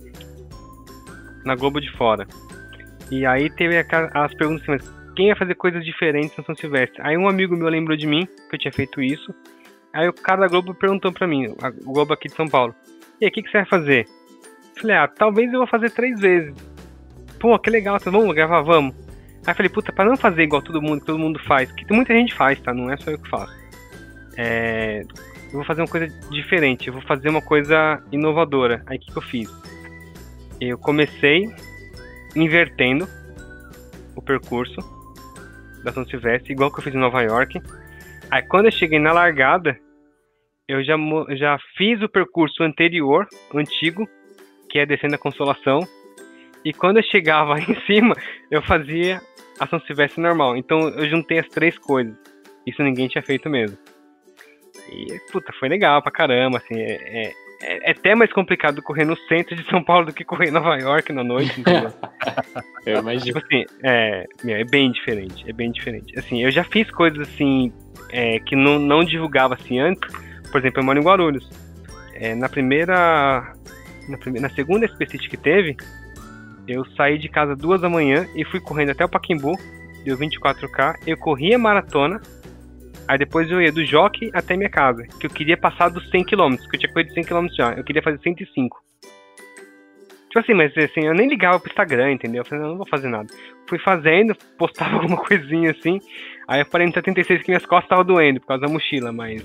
na Globo de Fora, e aí teve as perguntas assim, mas quem ia fazer coisas diferentes no São Silvestre? Aí um amigo meu lembrou de mim, que eu tinha feito isso. Aí o cara da Globo perguntou pra mim, o Globo aqui de São Paulo, e aí, o que você vai fazer? Eu falei, talvez eu vou fazer 3 vezes. Pô, que legal, vamos gravar, vamos. Aí eu falei, puta, pra não fazer igual todo mundo faz, que muita gente faz, tá? Não é só eu que faço. Eu vou fazer uma coisa diferente, eu vou fazer uma coisa inovadora. Aí o que eu fiz? Eu comecei invertendo o percurso da São Silvestre, igual que eu fiz em Nova York. Aí quando eu cheguei na largada, eu já fiz o percurso anterior, o antigo, que é descendo a Consolação. E quando eu chegava em cima, eu fazia a São Silvestre normal. Então eu juntei as 3 coisas. Isso ninguém tinha feito mesmo. E, puta, foi legal pra caramba, assim. É até mais complicado correr no centro de São Paulo do que correr em Nova York na noite, entendeu? Eu imagino. Tipo assim, é bem diferente, é bem diferente. Assim, eu já fiz coisas assim, que não divulgava assim antes. Por exemplo, eu moro em Guarulhos. Na segunda SPCity que teve, eu saí de casa 2 da manhã e fui correndo até o Pacaembu, deu 24k, eu corri a maratona, aí depois eu ia do Jockey até minha casa, que eu queria passar dos 100 km, que eu tinha corrido 100 km já, eu queria fazer 105. Tipo assim, mas assim, eu nem ligava pro Instagram, entendeu? Eu falei, não vou fazer nada. Fui fazendo, postava alguma coisinha assim, aí eu parei no 76 que minhas costas estavam doendo por causa da mochila, mas...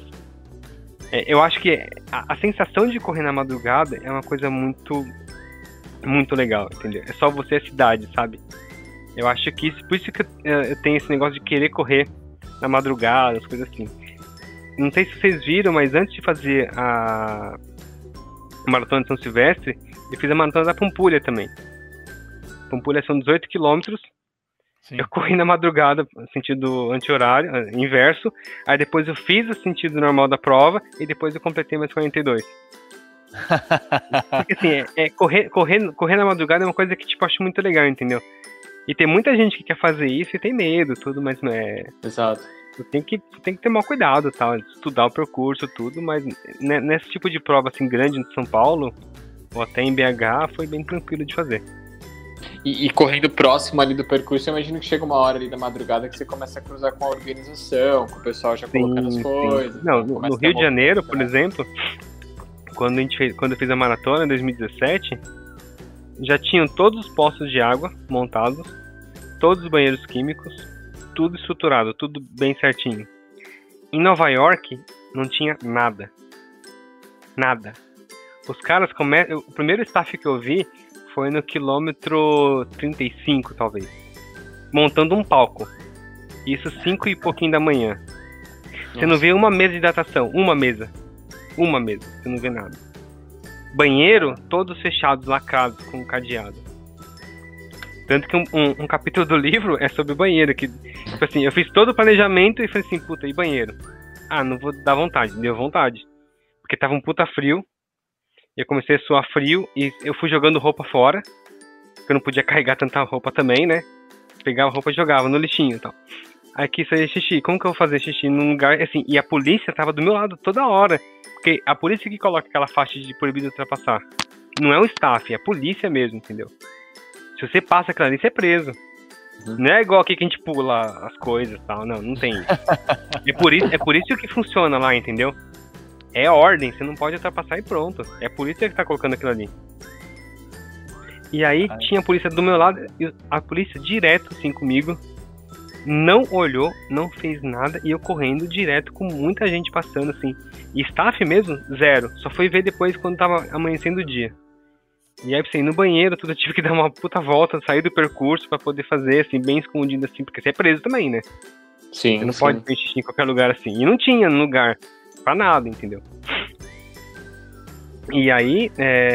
eu acho que a sensação de correr na madrugada é uma coisa muito, muito legal, entendeu? É só você e a cidade, sabe? Eu acho que por isso que eu tenho esse negócio de querer correr na madrugada, as coisas assim. Não sei se vocês viram, mas antes de fazer a Maratona de São Silvestre, eu fiz a Maratona da Pampulha também. Pampulha são 18 quilômetros. Sim. Eu corri na madrugada, sentido anti-horário, inverso. Aí depois eu fiz o sentido normal da prova e depois eu completei mais 42. Porque assim, correr na madrugada é uma coisa que tipo, eu acho muito legal, entendeu? E tem muita gente que quer fazer isso e tem medo, tudo, mas não é... Exato. Tu tem que ter maior cuidado, tal, estudar o percurso, tudo, mas nesse tipo de prova assim grande em São Paulo, ou até em BH, foi bem tranquilo de fazer. E correndo próximo ali do percurso, eu imagino que chega uma hora ali da madrugada que você começa a cruzar com a organização, com o pessoal já colocando as coisas. Não, no Rio de Janeiro, por exemplo, quando eu fiz a maratona em 2017, já tinham todos os postos de água montados, todos os banheiros químicos, tudo estruturado, tudo bem certinho. Em Nova York, não tinha nada. Nada. Os caras o primeiro staff que eu vi foi no quilômetro 35, talvez. Montando um palco. Isso 5 e pouquinho da manhã. Nossa. Você não vê uma mesa de hidratação. Uma mesa. Você não vê nada. Banheiro, todos fechados, lacrados, com cadeado. Tanto que um capítulo do livro é sobre banheiro. Que, tipo assim, eu fiz todo o planejamento e falei assim, puta, e banheiro? Ah, não vou dar vontade. Deu vontade. Porque tava um puta frio. Eu comecei a suar frio e eu fui jogando roupa fora. Porque eu não podia carregar tanta roupa também, né? Pegava a roupa e jogava no lixinho e tal. Aí quis fazer xixi. Como que eu vou fazer xixi num lugar assim? E a polícia tava do meu lado toda hora. Porque a polícia que coloca aquela faixa de proibido ultrapassar. Não é o staff, é a polícia mesmo, entendeu? Se você passa aquilo ali, você é preso. Não é igual aqui que a gente pula as coisas e tal, não tem. É por isso que funciona lá, entendeu? É ordem, você não pode ultrapassar e pronto. É a polícia que tá colocando aquilo ali. E aí tinha a polícia do meu lado, e a polícia direto assim comigo, não olhou, não fez nada, e eu correndo direto com muita gente passando assim. E staff mesmo, zero. Só foi ver depois quando tava amanhecendo o dia. E aí, assim, no banheiro, tudo, eu tive que dar uma puta volta, sair do percurso pra poder fazer, assim, bem escondido, assim, porque você é preso também, né? Sim, você não pode ter xixi em qualquer lugar, assim. E não tinha lugar pra nada, entendeu? E aí,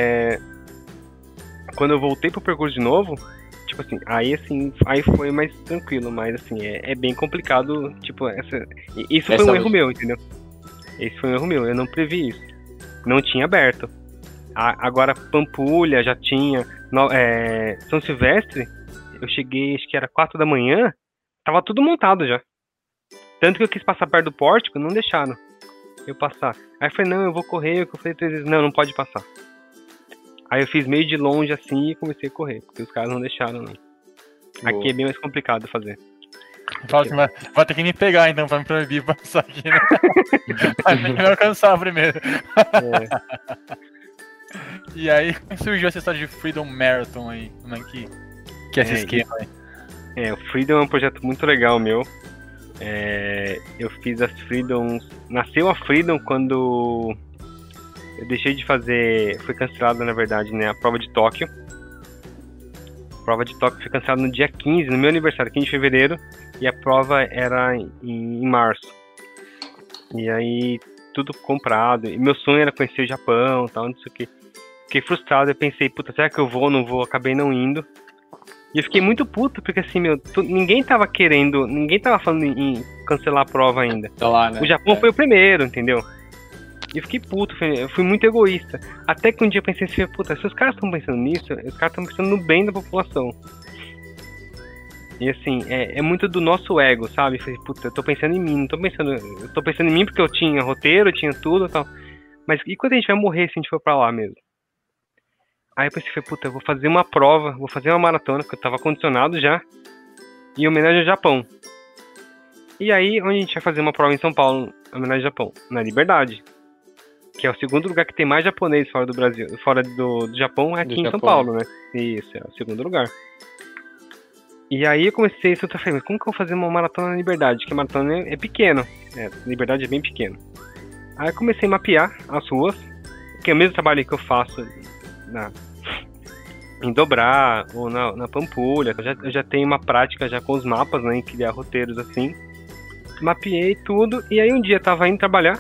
quando eu voltei pro percurso de novo, tipo assim, aí foi mais tranquilo, mas, assim, é bem complicado, tipo, isso foi um erro meu, entendeu? Esse foi um erro meu, eu não previ isso. Não tinha aberto. Agora, Pampulha já tinha. São Silvestre, eu cheguei, acho que era 4 da manhã, tava tudo montado já. Tanto que eu quis passar perto do pórtico, não deixaram eu passar. Aí eu falei, não, eu vou correr, eu falei 3 vezes, não pode passar. Aí eu fiz meio de longe assim e comecei a correr, porque os caras não deixaram, não. Aqui é bem mais complicado fazer. Vai ter que me pegar então pra me proibir passar aqui, né? Vai ter que me alcançar primeiro. E aí surgiu essa história de Freedom Marathon aí, como é que é esse esquema aí? O Freedom é um projeto muito legal meu. Eu fiz as Freedoms. Nasceu a Freedom quando eu deixei de fazer. Foi cancelada, na verdade, né? A prova de Tóquio. A prova de Tóquio foi cancelada no dia 15, no meu aniversário, 15 de fevereiro. E a prova era em março. E aí, tudo comprado. E meu sonho era conhecer o Japão e tal, não sei o que. Fiquei frustrado, eu pensei, puta, será que eu vou ou não vou? Acabei não indo. E eu fiquei muito puto, porque assim, ninguém tava querendo, ninguém tava falando em cancelar a prova ainda. Tá lá, né? O Japão foi o primeiro, entendeu? E eu fiquei puto, eu fui muito egoísta. Até que um dia eu pensei assim, puta, se os caras estão pensando nisso, os caras estão pensando no bem da população. E assim, é muito do nosso ego, sabe? Eu falei, puta, eu tô pensando em mim, eu tô pensando em mim porque eu tinha roteiro, eu tinha tudo e tal. Mas e quando a gente vai morrer se a gente for pra lá mesmo? Aí eu pensei, puta, eu vou fazer uma prova, vou fazer uma maratona, porque eu tava condicionado já, em homenagem ao Japão. E aí, onde a gente vai fazer uma prova em São Paulo, em homenagem ao Japão? Na Liberdade. Que é o segundo lugar que tem mais japonês fora do Brasil, fora do Japão, é aqui em São Paulo, né? Isso, é o segundo lugar. E aí eu comecei a falei, mas como que eu vou fazer uma maratona na Liberdade? Que a maratona é pequena, Liberdade é bem pequena. Aí eu comecei a mapear as ruas, que é o mesmo trabalho que eu faço em Dobrar ou na Pampulha. Eu já tenho uma prática já com os mapas, né, em criar roteiros assim. Mapeei tudo, e aí um dia eu tava indo trabalhar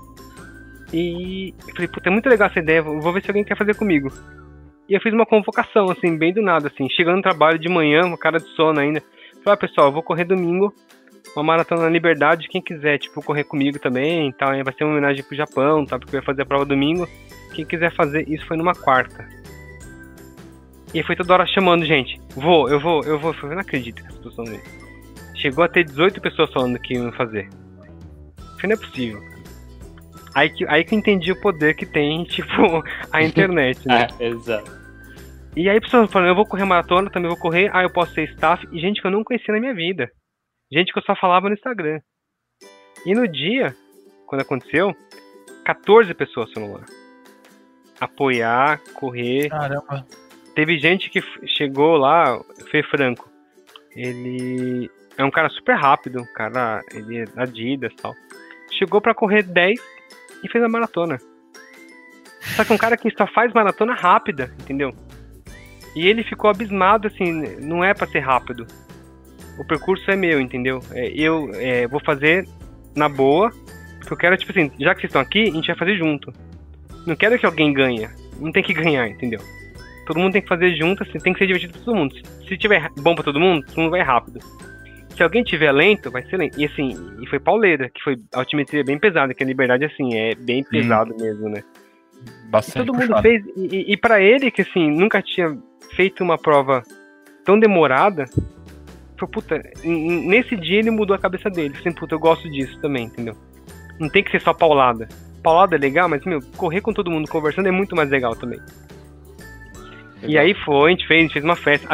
e falei, puta, é muito legal essa ideia, vou ver se alguém quer fazer comigo. E eu fiz uma convocação, assim, bem do nada, assim, chegando no trabalho de manhã, uma cara de sono ainda. Falei, pessoal, eu vou correr domingo, uma maratona na Liberdade, quem quiser, tipo, correr comigo também, tal, vai ser uma homenagem pro Japão, tá, porque eu ia fazer a prova domingo. Quem quiser fazer, isso foi numa quarta. E foi toda hora chamando, gente. Eu vou. Eu não acredito nessa situação dele. Chegou a ter 18 pessoas falando que iam fazer. Isso não é possível. Aí que eu entendi o poder que tem, tipo, a internet, né? Exato. E aí pessoas falando, eu vou correr maratona, também vou correr, eu posso ser staff. E gente que eu não conhecia na minha vida. Gente que eu só falava no Instagram. E no dia, quando aconteceu, 14 pessoas foram lá. Apoiar, correr. Caramba. Teve gente que chegou lá, Fê Franco. Ele é um cara super rápido, ele é da Adidas e tal. Chegou pra correr 10 e fez a maratona. Só que um cara que só faz maratona rápida, entendeu? E ele ficou abismado, assim, não é pra ser rápido. O percurso é meu, entendeu? Eu vou fazer na boa, porque eu quero, tipo assim, já que vocês estão aqui, a gente vai fazer junto. Não quero que alguém ganhe. Não tem que ganhar, entendeu? Todo mundo tem que fazer junto, assim, tem que ser divertido pra todo mundo. Se tiver bom pra todo mundo vai rápido. Se alguém tiver lento, vai ser lento. E assim, foi pauleira, que foi altimetria bem pesada, que a Liberdade, assim, é bem pesado mesmo, né? Bastante. E todo mundo fez, e pra ele, que assim, nunca tinha feito uma prova tão demorada, foi, puta, nesse dia ele mudou a cabeça dele. Assim, puta, eu gosto disso também, entendeu? Não tem que ser só paulada. paulada é legal, mas, meu, correr com todo mundo conversando é muito mais legal também. Legal. E aí a gente fez uma festa.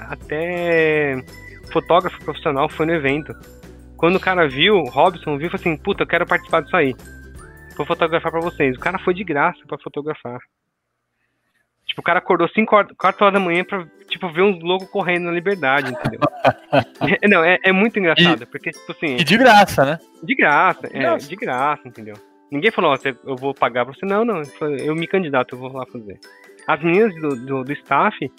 Até fotógrafo profissional foi no evento. Quando o cara viu, o Robson viu e falou assim, puta, eu quero participar disso aí. Vou fotografar pra vocês. O cara foi de graça pra fotografar. Tipo, o cara acordou 4 horas da manhã pra, tipo, ver uns loucos correndo na Liberdade, entendeu? Não, é muito engraçado, porque, tipo assim... E de graça, né? De graça, de graça, entendeu? Ninguém falou, ó, eu vou pagar pra você. Não, eu me candidato, eu vou lá fazer. As meninas do staff,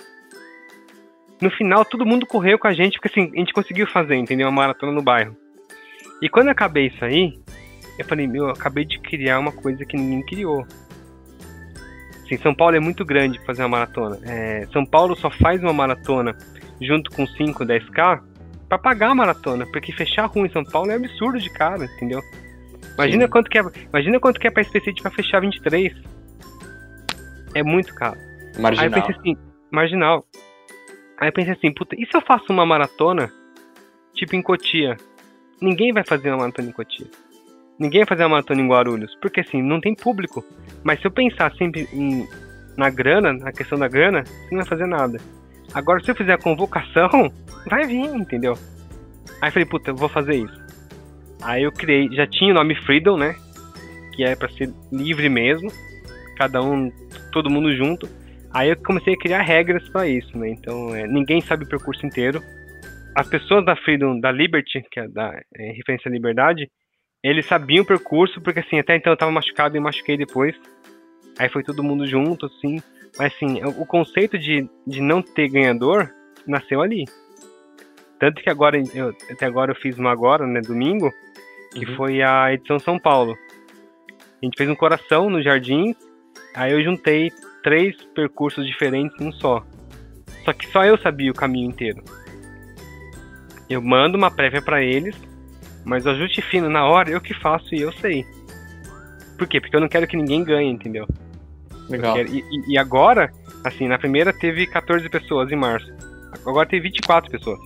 no final, todo mundo correu com a gente, porque assim, a gente conseguiu fazer, entendeu? Uma maratona no bairro. E quando eu acabei isso aí, eu falei, eu acabei de criar uma coisa que ninguém criou. Assim, São Paulo é muito grande pra fazer uma maratona. São Paulo só faz uma maratona junto com 5, 10K pra pagar a maratona, porque fechar a rua em São Paulo é absurdo de caro, entendeu? Imagina quanto que é pra Specied pra fechar 23. É muito caro. Marginal. Aí eu pensei assim, marginal. Aí eu pensei assim, puta, e se eu faço uma maratona, tipo em Cotia? Ninguém vai fazer uma maratona em Cotia. Ninguém vai fazer uma maratona em Guarulhos, porque assim, não tem público. Mas se eu pensar sempre na grana, na questão da grana, você não vai fazer nada. Agora, se eu fizer a convocação, vai vir, entendeu? Aí eu falei, puta, eu vou fazer isso. Aí eu criei, já tinha o nome Freedom, né? Que é pra ser livre mesmo. Cada um, todo mundo junto. Aí eu comecei a criar regras pra isso, né? Então, ninguém sabe o percurso inteiro. As pessoas da Freedom, da Liberty, que é da referência à liberdade, eles sabiam o percurso, porque assim, até então eu tava machucado e machuquei depois. Aí foi todo mundo junto, assim. Mas assim, o conceito de não ter ganhador nasceu ali. Tanto que até agora eu fiz uma agora, né, domingo, que foi a edição São Paulo. A gente fez um coração nos Jardins, aí eu juntei 3 percursos diferentes num só. Só que só eu sabia o caminho inteiro. Eu mando uma prévia pra eles, mas o ajuste fino na hora eu que faço e eu sei. Por quê? Porque eu não quero que ninguém ganhe, entendeu? Legal. E agora, assim, na primeira teve 14 pessoas em março. Agora tem 24 pessoas.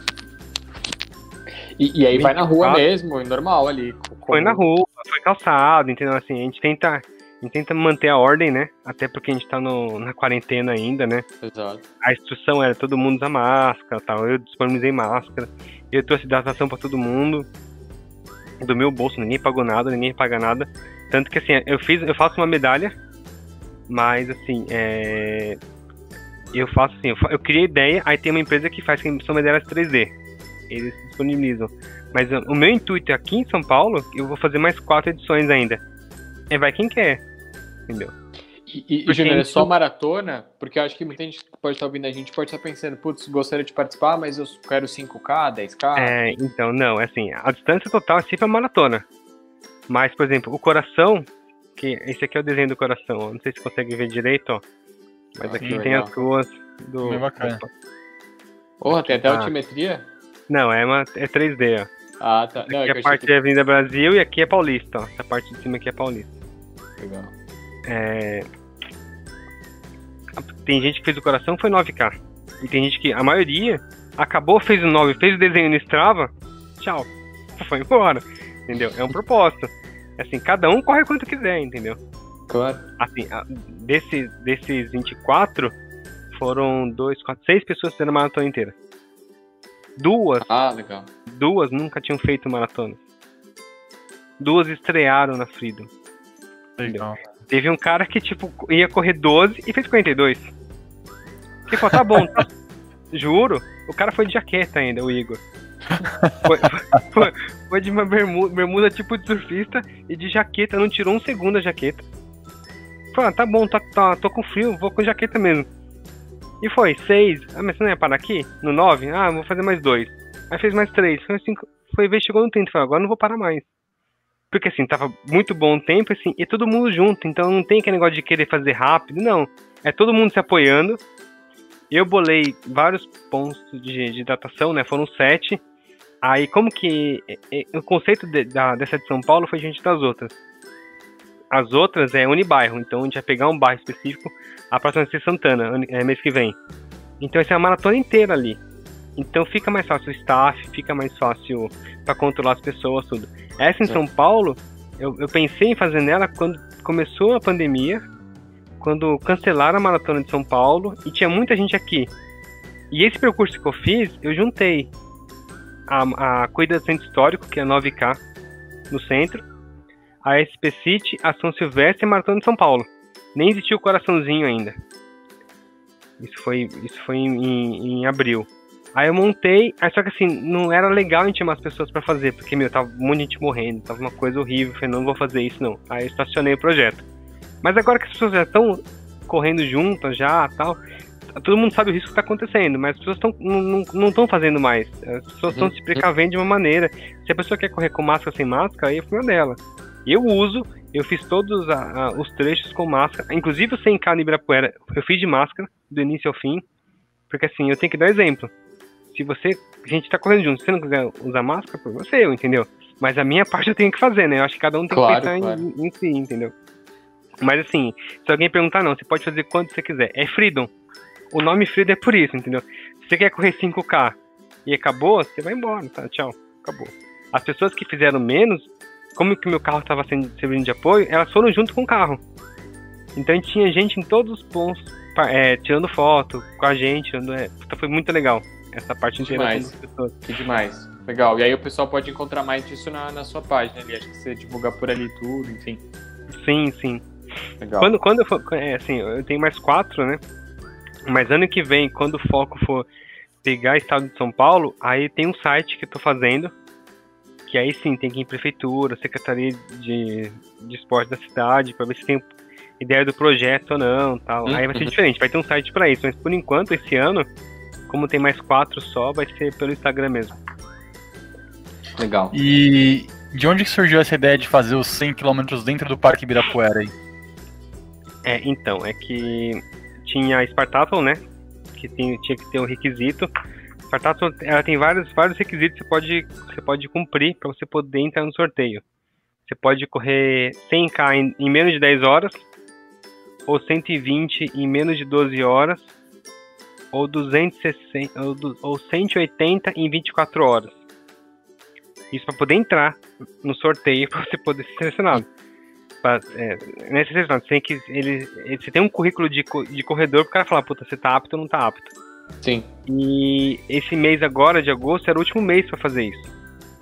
E aí 24, vai na rua mesmo, normal ali. Foi na rua, foi calçado, entendeu? Assim, a gente tenta manter a ordem, né? Até porque a gente tá na quarentena ainda, né? Exato. A instrução era todo mundo usar máscara e tal. Eu disponibilizei máscara. Eu trouxe hidratação pra todo mundo. Do meu bolso, ninguém pagou nada, ninguém paga nada. Tanto que assim, eu faço uma medalha, mas assim, eu faço assim, eu criei ideia, aí tem uma empresa que faz, que são medalhas 3D. Eles disponibilizam. Mas o meu intuito aqui em São Paulo, eu vou fazer mais 4 edições ainda. Vai quem quer, entendeu? E Júnior, é só maratona? Porque eu acho que muita gente pode estar ouvindo a gente, pode estar pensando, putz, gostaria de participar, mas eu quero 5K, 10K. Então, não, assim, a distância total é sempre a maratona. Mas, por exemplo, o coração, que esse aqui é o desenho do coração, ó, não sei se consegue ver direito, ó. Mas aqui tem as ruas do... Bem bacana. Porra, tem até altimetria? Não, é 3D, ó. Ah, tá. Não, aqui a parte é Avenida Brasil e aqui é Paulista, ó. Essa parte de cima aqui é Paulista. Legal. Tem gente que fez o coração, foi 9K. E tem gente que, a maioria, acabou, fez o 9, fez o desenho no Strava, tchau. Foi embora, entendeu? É um propósito. Assim, cada um corre quanto quiser, entendeu? Claro. Assim, desses 24, foram 2, 4, 6 pessoas fizeram a maratona inteira. Legal. 2 nunca tinham feito maratona. 2 estrearam na Freedom. Legal. Teve um cara que, tipo, ia correr 12 e fez 42. Ele falou, tá bom, tá. Juro, o cara foi de jaqueta ainda, o Igor. Foi de uma bermuda tipo de surfista e de jaqueta, não tirou um segundo a jaqueta. Falou, tá bom, tô com frio, vou com jaqueta mesmo. E foi, 6. Mas você não ia parar aqui? No 9? Vou fazer mais 2. Aí fez mais 3. Foi 5. Foi ver, chegou no 30. Falei, agora não vou parar mais. Porque assim, tava muito bom o tempo, assim, e todo mundo junto. Então não tem aquele negócio de querer fazer rápido, não. É todo mundo se apoiando. Eu bolei vários pontos de hidratação, né? Foram 7. Aí como que... O conceito dessa de São Paulo foi gente das outras. As outras é unibairro, então a gente vai pegar um bairro específico. A próxima vai ser Santana, mês que vem. Então essa é a maratona inteira ali. Então fica mais fácil o staff, fica mais fácil pra controlar as pessoas, tudo. Essa em São Paulo, Eu pensei em fazer nela quando começou a pandemia, quando cancelaram a Maratona de São Paulo, e tinha muita gente aqui. E esse percurso que eu fiz, eu juntei a Corrida do Centro Histórico, que é 9K, no centro, a SP City, a São Silvestre e a Maratona de São Paulo. Nem existiu o coraçãozinho ainda. Isso foi em abril. Aí eu montei, só que assim, não era legal a gente chamar as pessoas pra fazer, porque, tava um monte de gente morrendo, tava uma coisa horrível, falei, não vou fazer isso não. Aí eu estacionei o projeto. Mas agora que as pessoas já estão correndo juntas já, tal, todo mundo sabe o risco que tá acontecendo, mas as pessoas não estão fazendo mais. As pessoas estão se precavendo de uma maneira. Se a pessoa quer correr com máscara, sem máscara, aí é problema dela. Eu fiz todos os trechos com máscara, inclusive o 100K no Ibirapuera, eu fiz de máscara, do início ao fim, porque assim, eu tenho que dar exemplo. Se a gente tá correndo junto, se você não quiser usar máscara, por você, entendeu? Mas a minha parte eu tenho que fazer, né? Eu acho que cada um tem que pensar em si, entendeu? Mas assim, se alguém perguntar, não, você pode fazer quanto você quiser. É Freedom. O nome Freedom é por isso, entendeu? Se você quer correr 5K e acabou, você vai embora, tá? Tchau, acabou. As pessoas que fizeram menos, como que meu carro estava servindo de apoio, elas foram junto com o carro. Então tinha gente em todos os pontos, tirando foto com a gente, foi muito legal. Essa parte inteira das pessoas. Que demais. Legal. E aí o pessoal pode encontrar mais disso na sua página ali. Acho que você divulga por ali tudo, enfim. Sim. Legal. Quando eu for, assim, eu tenho mais 4, né? Mas ano que vem, quando o foco for pegar estado de São Paulo, aí tem um site que eu tô fazendo, que aí sim, tem que ir em prefeitura, secretaria de esporte da cidade, pra ver se tem ideia do projeto ou não, tal. Aí vai ser diferente, vai ter um site pra isso, mas por enquanto, esse ano, como tem mais 4 só, vai ser pelo Instagram mesmo. Legal. E de onde que surgiu essa ideia de fazer os 100 km dentro do Parque Ibirapuera aí? Então, é que tinha a Spartathlon, né? Que tinha que ter um requisito. Spartathlon, ela tem vários requisitos que você pode cumprir para você poder entrar no sorteio. Você pode correr 100K em menos de 10 horas, ou 120 em menos de 12 horas, ou 260 ou 180 em 24 horas. Isso para poder entrar no sorteio, para você poder ser selecionado. Nessa seleção, você tem um currículo de corredor pro cara falar, puta, você tá apto ou não tá apto. Sim. E esse mês agora, de agosto, era o último mês pra fazer isso.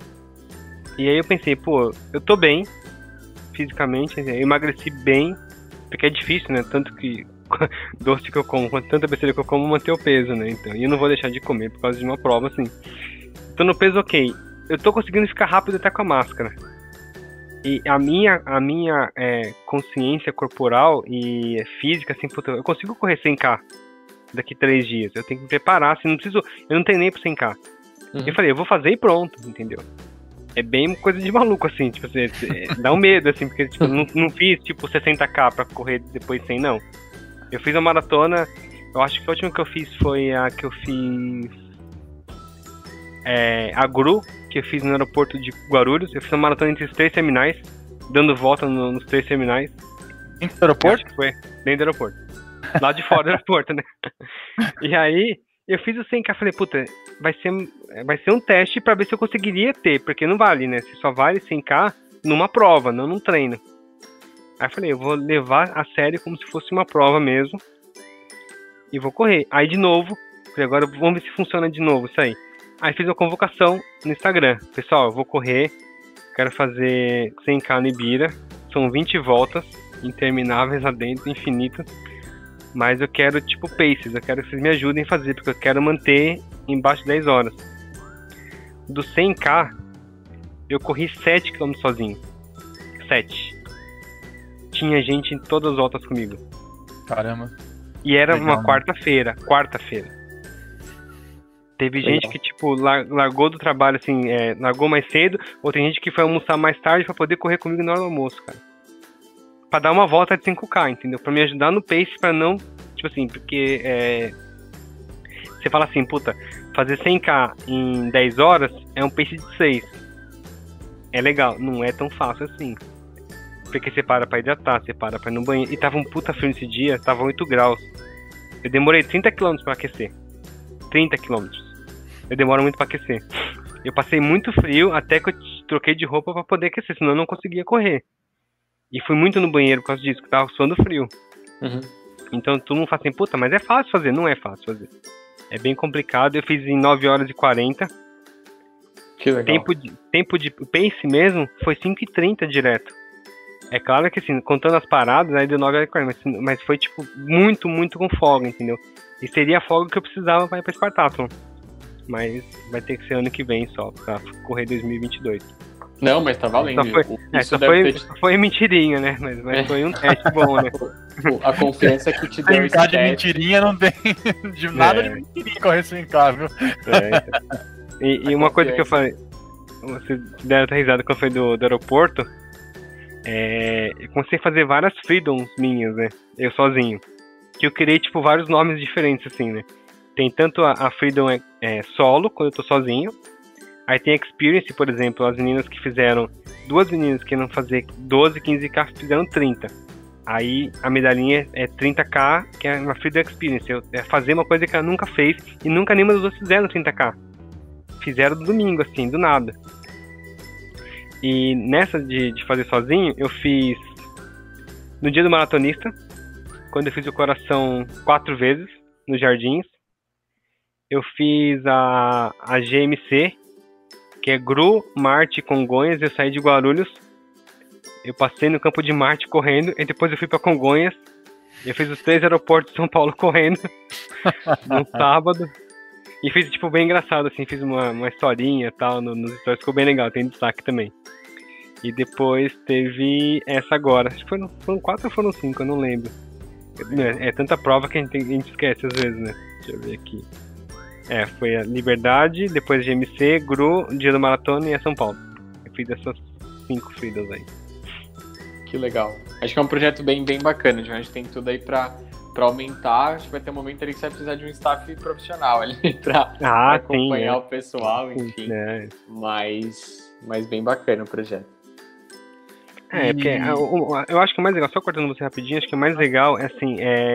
E aí eu pensei, eu tô bem, fisicamente, eu emagreci bem, porque é difícil, né? Tanto que doce que eu como, quanto tanta besteira que eu como, manter o peso, né? Então, e eu não vou deixar de comer por causa de uma prova, assim. Tô no peso ok. Eu tô conseguindo ficar rápido até com a máscara. E a minha consciência corporal e física, assim, eu consigo correr 100K daqui 3 dias. Eu tenho que me preparar, assim, eu não tenho nem pro 100K. Eu falei, eu vou fazer e pronto, entendeu? É bem coisa de maluco, assim, tipo, dá um medo, assim, porque tipo, não fiz, tipo, 60K pra correr depois 100, não. Eu fiz a maratona, eu acho que a última que eu fiz foi a que eu fiz a GRU, que eu fiz no aeroporto de Guarulhos. Eu fiz uma maratona entre os 3 terminais, dando volta nos 3 terminais. Dentro do aeroporto? Acho que foi dentro do aeroporto. Lá de fora do aeroporto, né? E aí, eu fiz o 100K, falei, puta, vai ser um teste pra ver se eu conseguiria ter, porque não vale, né? Se só vale 100K numa prova, não num treino. Aí eu falei, eu vou levar a sério como se fosse uma prova mesmo, e vou correr. Aí de novo, falei, agora vamos ver se funciona de novo isso aí. Aí fiz uma convocação no Instagram. Pessoal, eu vou correr, quero fazer 100K no Ibira, são 20 voltas, intermináveis lá dentro, infinitas. Mas eu quero, tipo, paces, eu quero que vocês me ajudem a fazer, porque eu quero manter embaixo de 10 horas. Do 100K, eu corri 7 km sozinho. 7. Tinha gente em todas as voltas comigo. Caramba. E era Legal, uma quarta-feira. Teve Legal. gente que, tipo, largou do trabalho, assim, largou mais cedo, ou tem gente que foi almoçar mais tarde pra poder correr comigo na hora do almoço, cara. Pra dar uma volta de 5K, entendeu? Pra me ajudar no pace, pra não... Tipo assim, porque... Você fala assim, puta, fazer 100K em 10 horas é um pace de 6. É legal, não é tão fácil assim. Porque você para pra hidratar, você para pra ir no banheiro. E tava um puta frio nesse dia, tava 8 graus. Eu demorei 30 km pra aquecer. 30 km. Eu demoro muito pra aquecer. Eu passei muito frio até que troquei de roupa pra poder aquecer, senão eu não conseguia correr. E fui muito no banheiro por causa disso, que tava suando frio. Uhum. Então todo mundo fala assim, puta, mas é fácil fazer. Não é fácil fazer. É bem complicado. Eu fiz em 9 horas e 40. Que legal. Tempo de pace mesmo foi 5h30 direto. É claro que assim, contando as paradas, aí deu 9 horas e 40, mas foi tipo muito, muito com folga, entendeu? E seria a folga que eu precisava pra ir pra Spartathlon. Mas vai ter que ser ano que vem só, pra correr 2022. Não, mas tá valendo. Foi mentirinha, né? Mas foi um teste bom, né? A confiança que te deu esse de teste. mentirinha não tem de nada de mentirinha correr 5K, viu? E uma coisa que eu falei, você deve ter risada quando foi do aeroporto, eu comecei a fazer várias freedoms minhas, né? Eu sozinho. Que eu criei, tipo, vários nomes diferentes, assim, né? Tem tanto a freedom solo, quando eu tô sozinho. Aí tem experience, por exemplo, as meninas que fizeram... 2 meninas que não fazer 12, 15K fizeram 30. Aí a medalhinha é 30K, que é uma freedom experience. É fazer uma coisa que ela nunca fez e nunca nenhuma das duas fizeram 30K. Fizeram do domingo, assim, do nada. E nessa de fazer sozinho, eu fiz no dia do maratonista, quando eu fiz o coração 4 vezes, nos Jardins. Eu fiz a GMC, que é GRU, Marte, Congonhas. Eu saí de Guarulhos, eu passei no Campo de Marte correndo, e depois eu fui pra Congonhas. Eu fiz os 3 aeroportos de São Paulo correndo, no sábado. E fiz, tipo, bem engraçado, assim, fiz uma historinha e tal, nos stories, ficou bem legal, tem destaque também. E depois teve essa agora, acho que foram 4 ou foram 5, eu não lembro. É tanta prova que a gente esquece às vezes, né? Deixa eu ver aqui. Foi a Liberdade, depois GMC, GRU, Dia do Maratona e a São Paulo. Eu fiz essas 5 freedoms aí. Que legal. Acho que é um projeto bem, bem bacana, a gente tem tudo aí pra aumentar. Acho que vai ter um momento ali que você vai precisar de um staff profissional ali pra acompanhar o pessoal, enfim. Mas bem bacana o projeto. Porque eu acho que o mais legal, só cortando você rapidinho, acho que o mais legal assim,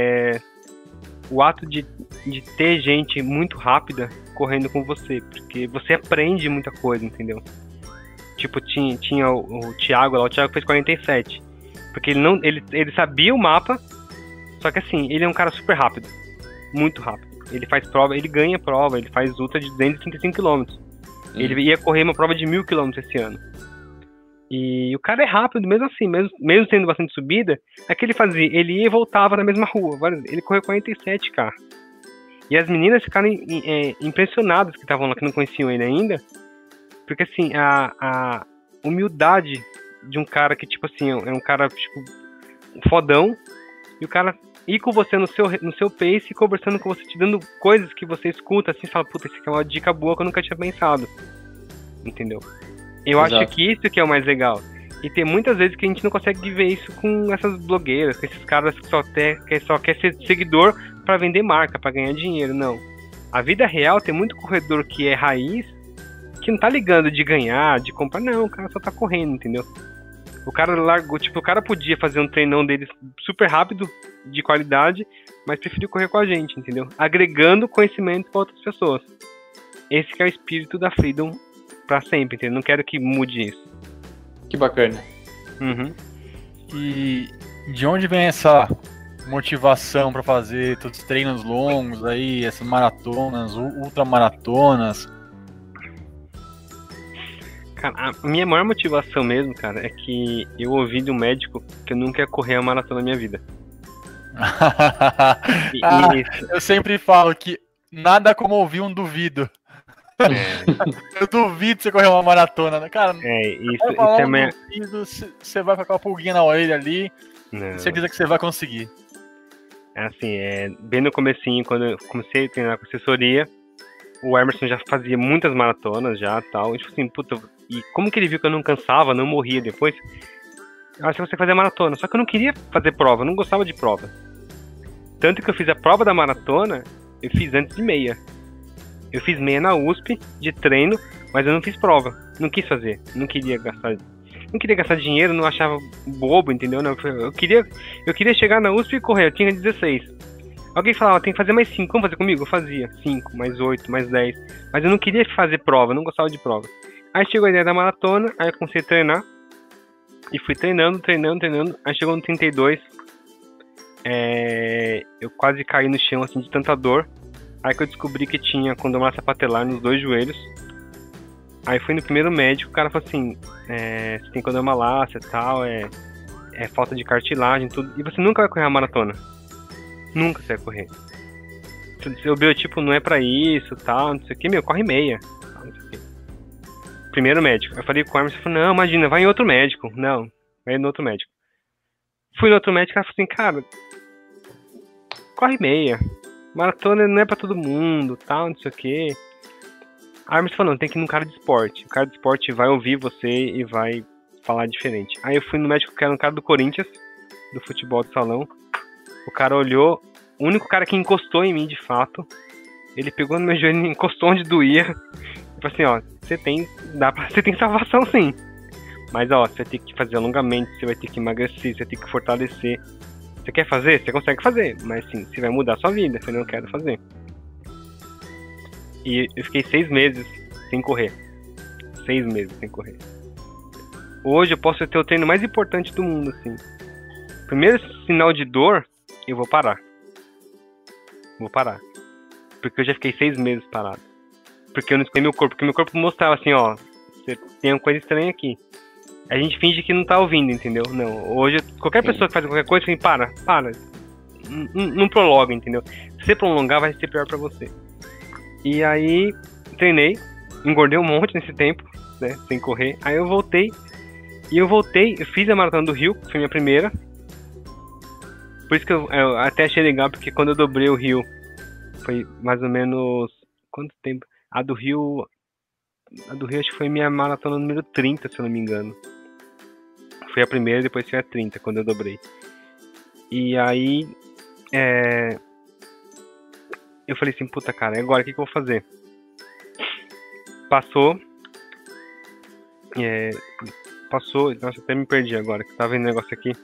o ato de ter gente muito rápida correndo com você, porque você aprende muita coisa, entendeu? Tipo, tinha o Thiago lá, o Thiago fez 47, porque ele sabia o mapa, só que assim, ele é um cara super rápido, muito rápido. Ele faz prova, ele ganha prova, ele faz ultra de 235 km. Ele ia correr uma prova de 1000 km esse ano. E o cara é rápido, mesmo assim, mesmo tendo bastante subida, é que ele fazia, ele ia e voltava na mesma rua. Ele correu 47K. E as meninas ficaram impressionadas que estavam lá, que não conheciam ele ainda, porque assim, a humildade de um cara que, tipo assim, é um cara, tipo, fodão, e o cara ir com você no seu pace, conversando com você, te dando coisas que você escuta, assim, fala, puta, isso aqui é uma dica boa que eu nunca tinha pensado. Entendeu? Eu acho que isso que é o mais legal. E tem muitas vezes que a gente não consegue ver isso com essas blogueiras, com esses caras que só quer ser seguidor pra vender marca, pra ganhar dinheiro. Não. A vida real tem muito corredor que é raiz, que não tá ligando de ganhar, de comprar. Não, o cara só tá correndo, entendeu? O cara largou, tipo, o cara podia fazer um treinão dele super rápido, de qualidade, mas preferiu correr com a gente, entendeu? Agregando conhecimento pra outras pessoas. Esse que é o espírito da Freedom pra sempre, entendeu? Não quero que mude isso. Que bacana. Uhum. E de onde vem essa motivação pra fazer todos os treinos longos aí, essas maratonas, ultramaratonas? Cara, a minha maior motivação mesmo, cara, é que eu ouvi de um médico que eu nunca ia correr a maratona na minha vida. Eu sempre falo que nada como ouvir um duvido. Eu duvido você correr uma maratona, né? Cara, isso é minha... duvido, você vai ficar com a pulguinha na orelha ali, Não. certeza que você vai conseguir. Assim, bem no comecinho, quando eu comecei a treinar com assessoria, o Emerson já fazia muitas maratonas já, tal, e tipo assim, puta, e como que ele viu que eu não cansava, não morria depois, eu acho que você fazia maratona, só que eu não queria fazer prova, eu não gostava de prova. Tanto que eu fiz a prova da maratona, eu fiz antes de meia. Eu fiz meia na USP, de treino, mas eu não fiz prova. Não quis fazer. Não queria gastar dinheiro, não achava bobo, entendeu? Não, eu queria chegar na USP e correr, eu tinha 16. Alguém falava, tem que fazer mais 5, vamos fazer comigo? Eu fazia 5, mais 8, mais 10. Mas eu não queria fazer prova, eu não gostava de prova. Aí chegou a ideia da maratona, aí eu comecei a treinar. E fui treinando. Aí chegou no 32. Eu quase caí no chão, assim, de tanta dor. Aí que eu descobri que tinha condomínio patelar nos 2 joelhos. Aí fui no primeiro médico, o cara falou assim, você tem condomalácia e tal, é falta de cartilagem, tudo. E você nunca vai correr uma maratona. Nunca você vai correr. Seu biotipo não é pra isso, tal, não sei o que, corre meia. Tal, não sei o que. Primeiro médico. Eu falei com o Emerson, ele falou, não, imagina, vai em outro médico. Não, vai no outro médico. Fui no outro médico, ela falou assim, cara, corre meia. Maratona não é pra todo mundo, tal, não sei o que. A Emerson falou, não, tem que ir num cara de esporte. O cara de esporte vai ouvir você e vai falar diferente. Aí eu fui no médico que era um cara do Corinthians, do futebol de salão. O cara olhou, o único cara que encostou em mim de fato, ele pegou no meu joelho e encostou onde doía. E falou assim, ó, você tem salvação sim. Mas ó, você vai ter que fazer alongamento, você vai ter que emagrecer, você vai ter que fortalecer. Você quer fazer? Você consegue fazer, mas sim, você vai mudar a sua vida. Eu falei, não quero fazer. E eu fiquei 6 meses sem correr. 6 meses sem correr. Hoje eu posso ter o treino mais importante do mundo, assim. Primeiro sinal de dor, eu vou parar. Vou parar. Porque eu já fiquei 6 meses parado. Porque eu não escutei meu corpo. Porque meu corpo mostrava assim, ó, você tem uma coisa estranha aqui. A gente finge que não tá ouvindo, entendeu? Não, hoje qualquer pessoa que faz qualquer coisa, assim, para. Não prolonga, entendeu? Se você prolongar, vai ser pior pra você. E aí, treinei, engordei um monte nesse tempo, né, sem correr. Aí eu voltei, eu fiz a Maratona do Rio, que foi minha primeira. Por isso que eu até achei legal, porque quando eu dobrei o Rio, foi mais ou menos, quanto tempo? A do Rio acho que foi minha maratona número 30, se eu não me engano. Foi a primeira, depois foi a 30, quando eu dobrei. E aí, eu falei assim, puta cara, e agora o que eu vou fazer? Passou, nossa, até me perdi agora, que eu tava vendo um negócio aqui.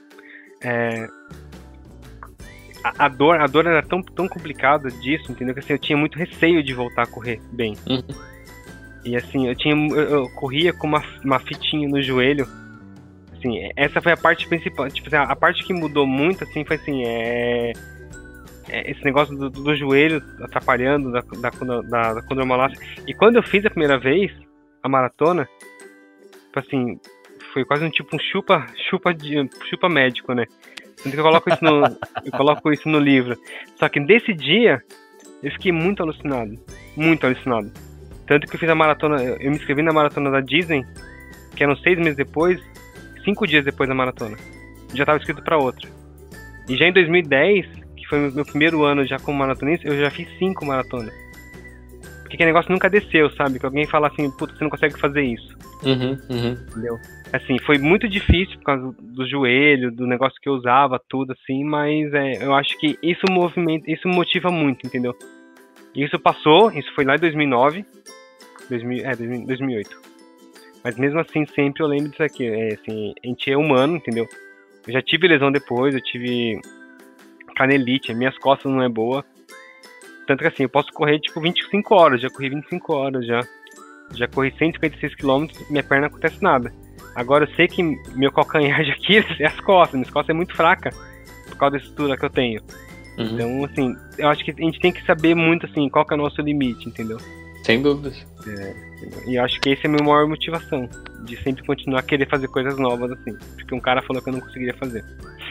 A dor era tão complicada disso, entendeu? Que assim, eu tinha muito receio de voltar a correr bem. E assim, eu corria com uma fitinha no joelho. Assim, essa foi a parte principal. Tipo assim, a parte que mudou muito, assim, foi assim, esse negócio do joelho atrapalhando, da condromalácia. E quando eu fiz a primeira vez, a maratona, tipo assim, foi quase um chupa médico, né? Tanto que eu coloco isso no livro. Só que desse dia, eu fiquei muito alucinado. Muito alucinado. Tanto que eu fiz a maratona, eu me inscrevi na maratona da Disney, que eram 6 meses depois, 5 dias depois da maratona. Já estava inscrito para outra. E já em 2010, que foi o meu primeiro ano já como maratonista, eu já fiz 5 maratonas. Porque aquele negócio nunca desceu, sabe? Que alguém fala assim, puta, você não consegue fazer isso. Entendeu? Assim, foi muito difícil por causa do joelho, do negócio que eu usava, tudo assim, mas eu acho que isso motiva muito, entendeu? E isso passou, isso foi lá em 2009, 2008. Mas mesmo assim, sempre eu lembro disso aqui, assim, a gente é humano, entendeu? Eu já tive lesão depois, eu tive canelite, minhas costas não é boa. Tanto que assim, eu posso correr tipo 25 horas, já corri 25 horas já corri 156 km, minha perna não acontece nada. Agora eu sei que meu calcanhar de Aquiles é as costas, minhas costas é muito fraca por causa da estrutura que eu tenho. Então, assim, eu acho que a gente tem que saber muito, assim, qual que é o nosso limite, entendeu? Sem dúvidas. E eu acho que essa é a minha maior motivação, de sempre continuar a querer fazer coisas novas, assim, porque um cara falou que eu não conseguiria fazer.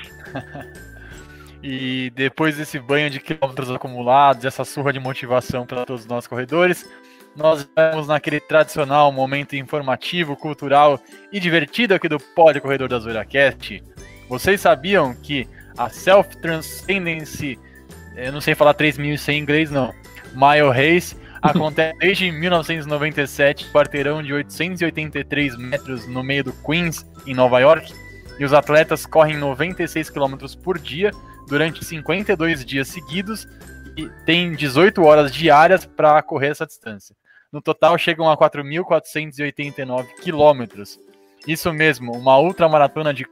E depois desse banho de quilômetros acumulados, essa surra de motivação para todos nós corredores, nós vamos naquele tradicional momento informativo, cultural e divertido aqui do Pod Corredor da ZoiraCast. Vocês sabiam que a Self-Transcendence, eu não sei falar 3.100 em inglês não, Mile Race, acontece desde 1997, quarteirão de 883 metros no meio do Queens, em Nova York, e os atletas correm 96 km por dia durante 52 dias seguidos e tem 18 horas diárias para correr essa distância. No total chegam a 4.489 quilômetros. Isso mesmo, uma ultramaratona de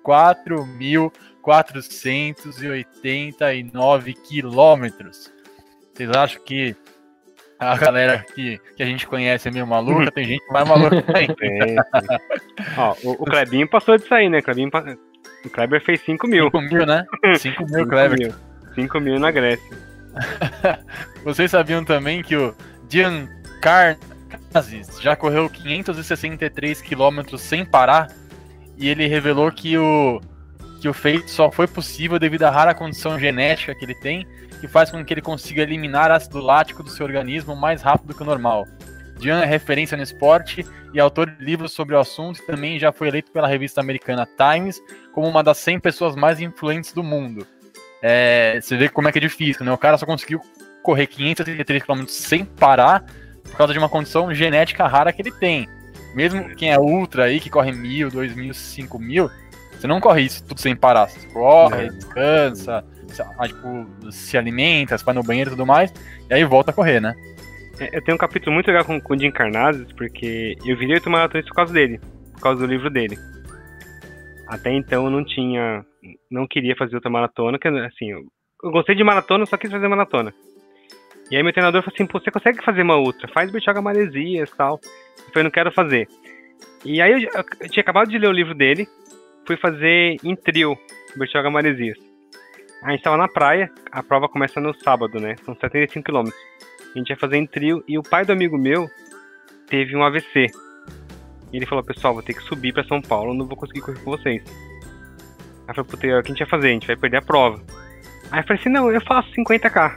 4.489 quilômetros. Vocês acham que A galera que a gente conhece é meio maluca, tem gente mais maluca ainda. Ó, o Klebinho passou disso aí, né? O Kleber fez 5 mil. 5 mil, né? 5 mil, Kleber. 5 mil na Grécia. Vocês sabiam também que o Giancarnazes já correu 563 quilômetros sem parar? E ele revelou que o feito só foi possível devido à rara condição genética que ele tem, que faz com que ele consiga eliminar ácido lático do seu organismo mais rápido que o normal. Gian é referência no esporte e autor de livros sobre o assunto, e também já foi eleito pela revista americana Times como uma das 100 pessoas mais influentes do mundo. Você vê como é que é difícil, né? O cara só conseguiu correr 533 km sem parar por causa de uma condição genética rara que ele tem. Mesmo quem é ultra aí, que corre 1.000, 2.000, 5.000, você não corre isso tudo sem parar. Você corre, descansa, se alimenta, se vai no banheiro e tudo mais, e aí volta a correr, né? Eu tenho um capítulo muito legal com o Jim Carnazes, porque eu virei 8 maratonas por causa dele, por causa do livro dele. Até então eu não queria fazer outra maratona, que assim, eu gostei de maratona, só quis fazer maratona. E aí meu treinador falou assim, pô, você consegue fazer uma outra? Faz Bertioga Maresias e tal. Eu falei, não quero fazer. E aí eu tinha acabado de ler o livro dele, fui fazer em trio Bertioga Maresias. A gente tava na praia, a prova começa no sábado, né? São 75 km. A gente ia fazer em trio e o pai do amigo meu teve um AVC. E ele falou, pessoal, vou ter que subir pra São Paulo, não vou conseguir correr com vocês. Aí eu falei, puta, o que a gente vai fazer? A gente vai perder a prova. Aí eu falei assim, não, eu faço 50k.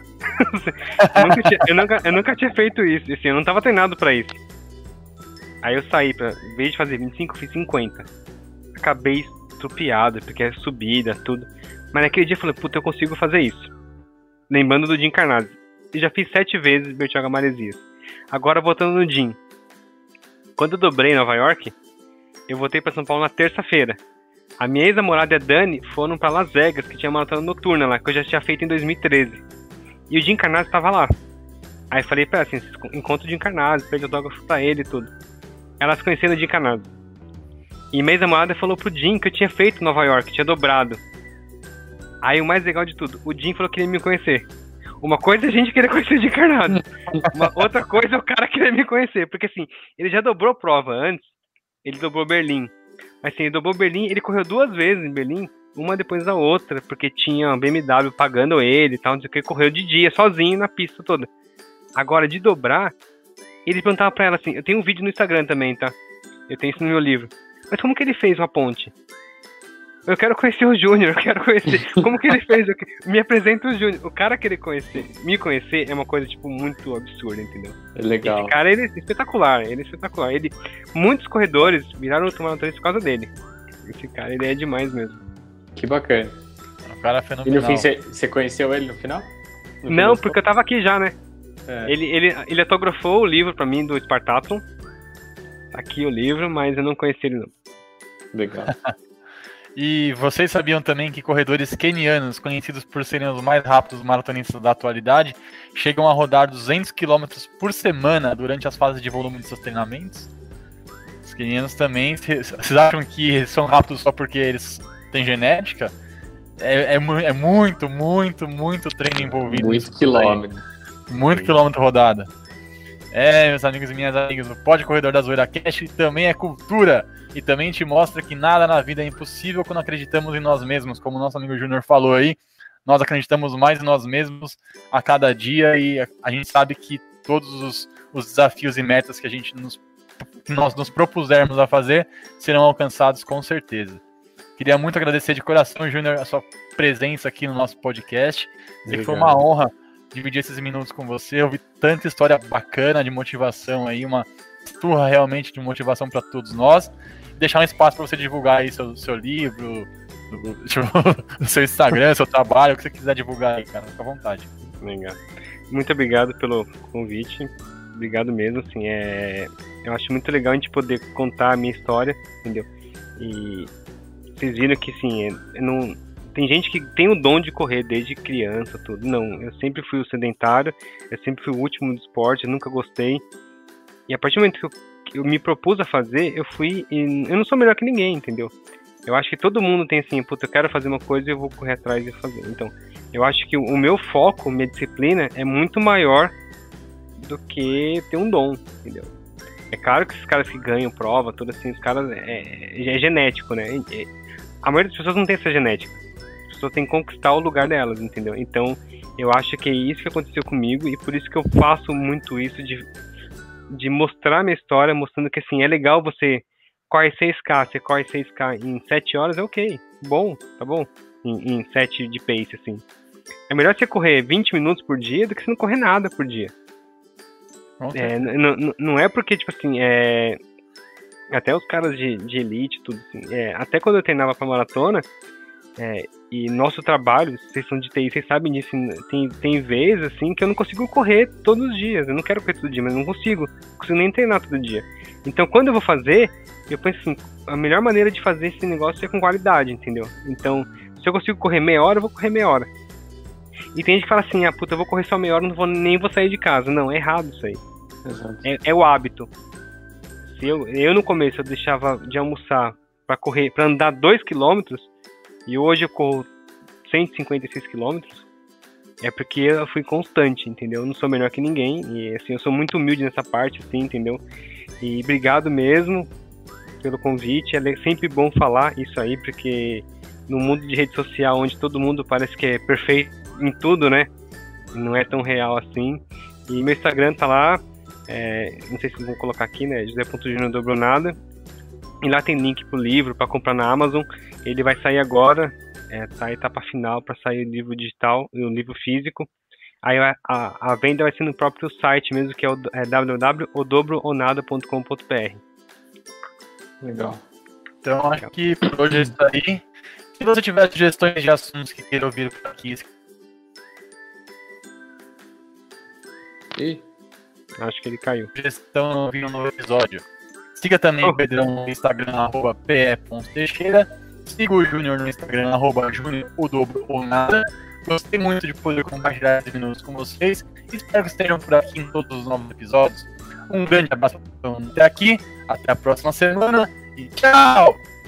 eu nunca tinha feito isso, assim, eu não tava treinado pra isso. Aí eu saí, em vez de fazer 25, fiz 50. Acabei estrupiado, porque é subida, tudo. Mas naquele dia eu falei, puta, eu consigo fazer isso. Lembrando do Jim Carnazes. Eu já fiz 7 vezes Bertioga Maresias. Agora voltando no Jim. Quando eu dobrei em Nova York, eu voltei pra São Paulo na terça-feira. A minha ex-namorada e a Dani foram pra Las Vegas, que tinha maratona noturna lá, que eu já tinha feito em 2013. E o Jim Carnazes tava lá. Aí eu falei pra ela assim, encontra o Jim Carnazes, pede autógrafo pra ele e tudo. Elas conheceram o Jim Carnazes. E minha ex-namorada falou pro Jim que eu tinha feito em Nova York, tinha dobrado. Aí o mais legal de tudo, o Jim falou que queria me conhecer. Uma coisa é a gente querer conhecer o Jim Carnazes. Uma outra coisa é o cara querer me conhecer. Porque assim, ele já dobrou prova antes. Ele dobrou Berlim. Assim, ele dobrou Berlim, ele correu 2 vezes em Berlim, uma depois da outra, porque tinha um BMW pagando ele e tal, não sei o que, correu de dia, sozinho na pista toda. Agora, de dobrar, ele perguntava pra ela assim, eu tenho um vídeo no Instagram também, tá? Eu tenho isso no meu livro. Mas como que ele fez uma ponte? Eu quero conhecer o Júnior, eu quero conhecer. Como que ele fez? Me apresenta o Júnior. O cara querer me conhecer é uma coisa, tipo, muito absurda, entendeu? É legal. Esse cara, ele é espetacular, muitos corredores viraram ultramaratonistas por causa dele. Esse cara, ele é demais mesmo. Que bacana. O cara é E fenomenal. no fim, você conheceu ele no final? Não, porque eu tava aqui já, né? Ele autografou o livro pra mim do Spartathlon. Tá aqui o livro, mas eu não conheci ele não. Legal. E vocês sabiam também que corredores quenianos, conhecidos por serem os mais rápidos maratonistas da atualidade, chegam a rodar 200 km por semana durante as fases de volume de seus treinamentos? Os quenianos também, vocês acham que são rápidos só porque eles têm genética? É muito treino envolvido. Muito quilômetro. Muito quilômetro rodada. Meus amigos e minhas amigas, o Pod Corredor da Zoeira Cast também é cultura. E também te mostra que nada na vida é impossível quando acreditamos em nós mesmos. Como o nosso amigo Júnior falou aí, nós acreditamos mais em nós mesmos a cada dia. E a gente sabe que todos os desafios e metas que nós nos propusermos a fazer serão alcançados com certeza. Queria muito agradecer de coração, Júnior, a sua presença aqui no nosso podcast. Dizer que foi uma honra dividir esses minutos com você. Eu vi tanta história bacana de motivação aí, uma turra realmente de motivação para todos nós. Deixar um espaço para você divulgar aí seu livro, o seu Instagram, seu trabalho, o que você quiser divulgar aí, cara, fica à vontade. Legal. Muito obrigado pelo convite. Obrigado mesmo, assim, eu acho muito legal a gente poder contar a minha história, entendeu? E vocês viram que, assim, tem gente que tem o dom de correr desde criança, tudo. Não, eu sempre fui o sedentário, eu sempre fui o último do esporte, eu nunca gostei. E a partir do momento que eu me propus a fazer, eu não sou melhor que ninguém, entendeu? Eu acho que todo mundo tem assim, puta, eu quero fazer uma coisa e eu vou correr atrás e fazer. Então, eu acho que o meu foco, minha disciplina é muito maior do que ter um dom, entendeu? É claro que esses caras que ganham prova, tudo assim, os caras é genético, né? A maioria das pessoas não tem essa genética. As pessoas têm que conquistar o lugar delas, entendeu? Então, eu acho que é isso que aconteceu comigo e por isso que eu faço muito isso de mostrar minha história, mostrando que, assim, é legal você corre 6K, você corre 6K em 7 horas, é ok, bom, tá bom? Em 7 de pace, assim. É melhor você correr 20 minutos por dia do que você não correr nada por dia. Não é porque, tipo assim, até os caras de elite, tudo assim, até quando eu treinava pra maratona, e nosso trabalho, vocês são de TI, vocês sabem disso, tem vezes, assim, que eu não consigo correr todos os dias, eu não quero correr todo dia, mas não consigo nem treinar todo dia. Então, quando eu vou fazer, eu penso assim, a melhor maneira de fazer esse negócio é com qualidade, entendeu? Então, se eu consigo correr meia hora, eu vou correr meia hora. E tem gente que fala assim, puta, eu vou correr só meia hora, nem vou sair de casa. Não, é errado isso aí. É o hábito. Se eu no começo eu deixava de almoçar pra correr, pra andar 2 km, e hoje eu corro 156 km, é porque eu fui constante, entendeu? Eu não sou melhor que ninguém, e assim, eu sou muito humilde nessa parte, assim, entendeu? E obrigado mesmo pelo convite, é sempre bom falar isso aí, porque no mundo de rede social, onde todo mundo parece que é perfeito em tudo, né? Não é tão real assim. E meu Instagram tá lá, não sei se vocês vão colocar aqui, né? José.Junior Dobrou Nada. E lá tem link pro livro para comprar na Amazon. Ele vai sair agora, tá a etapa final para sair o livro digital e o livro físico. Aí a venda vai ser no próprio site mesmo, que é www.odobroonada.com.br. Legal. Então acho que por hoje é isso aí. Se você tiver sugestões de assuntos que queira ouvir por aqui, acho que ele caiu. Sugestão ouvindo um novo episódio. Siga também o Pedrão no Instagram, @pe.teixeira. Siga o Júnior no Instagram, @JúniorOdobroOnada. Gostei muito de poder compartilhar esses minutos com vocês. Espero que estejam por aqui em todos os novos episódios. Um grande abraço até aqui. Até a próxima semana. E tchau!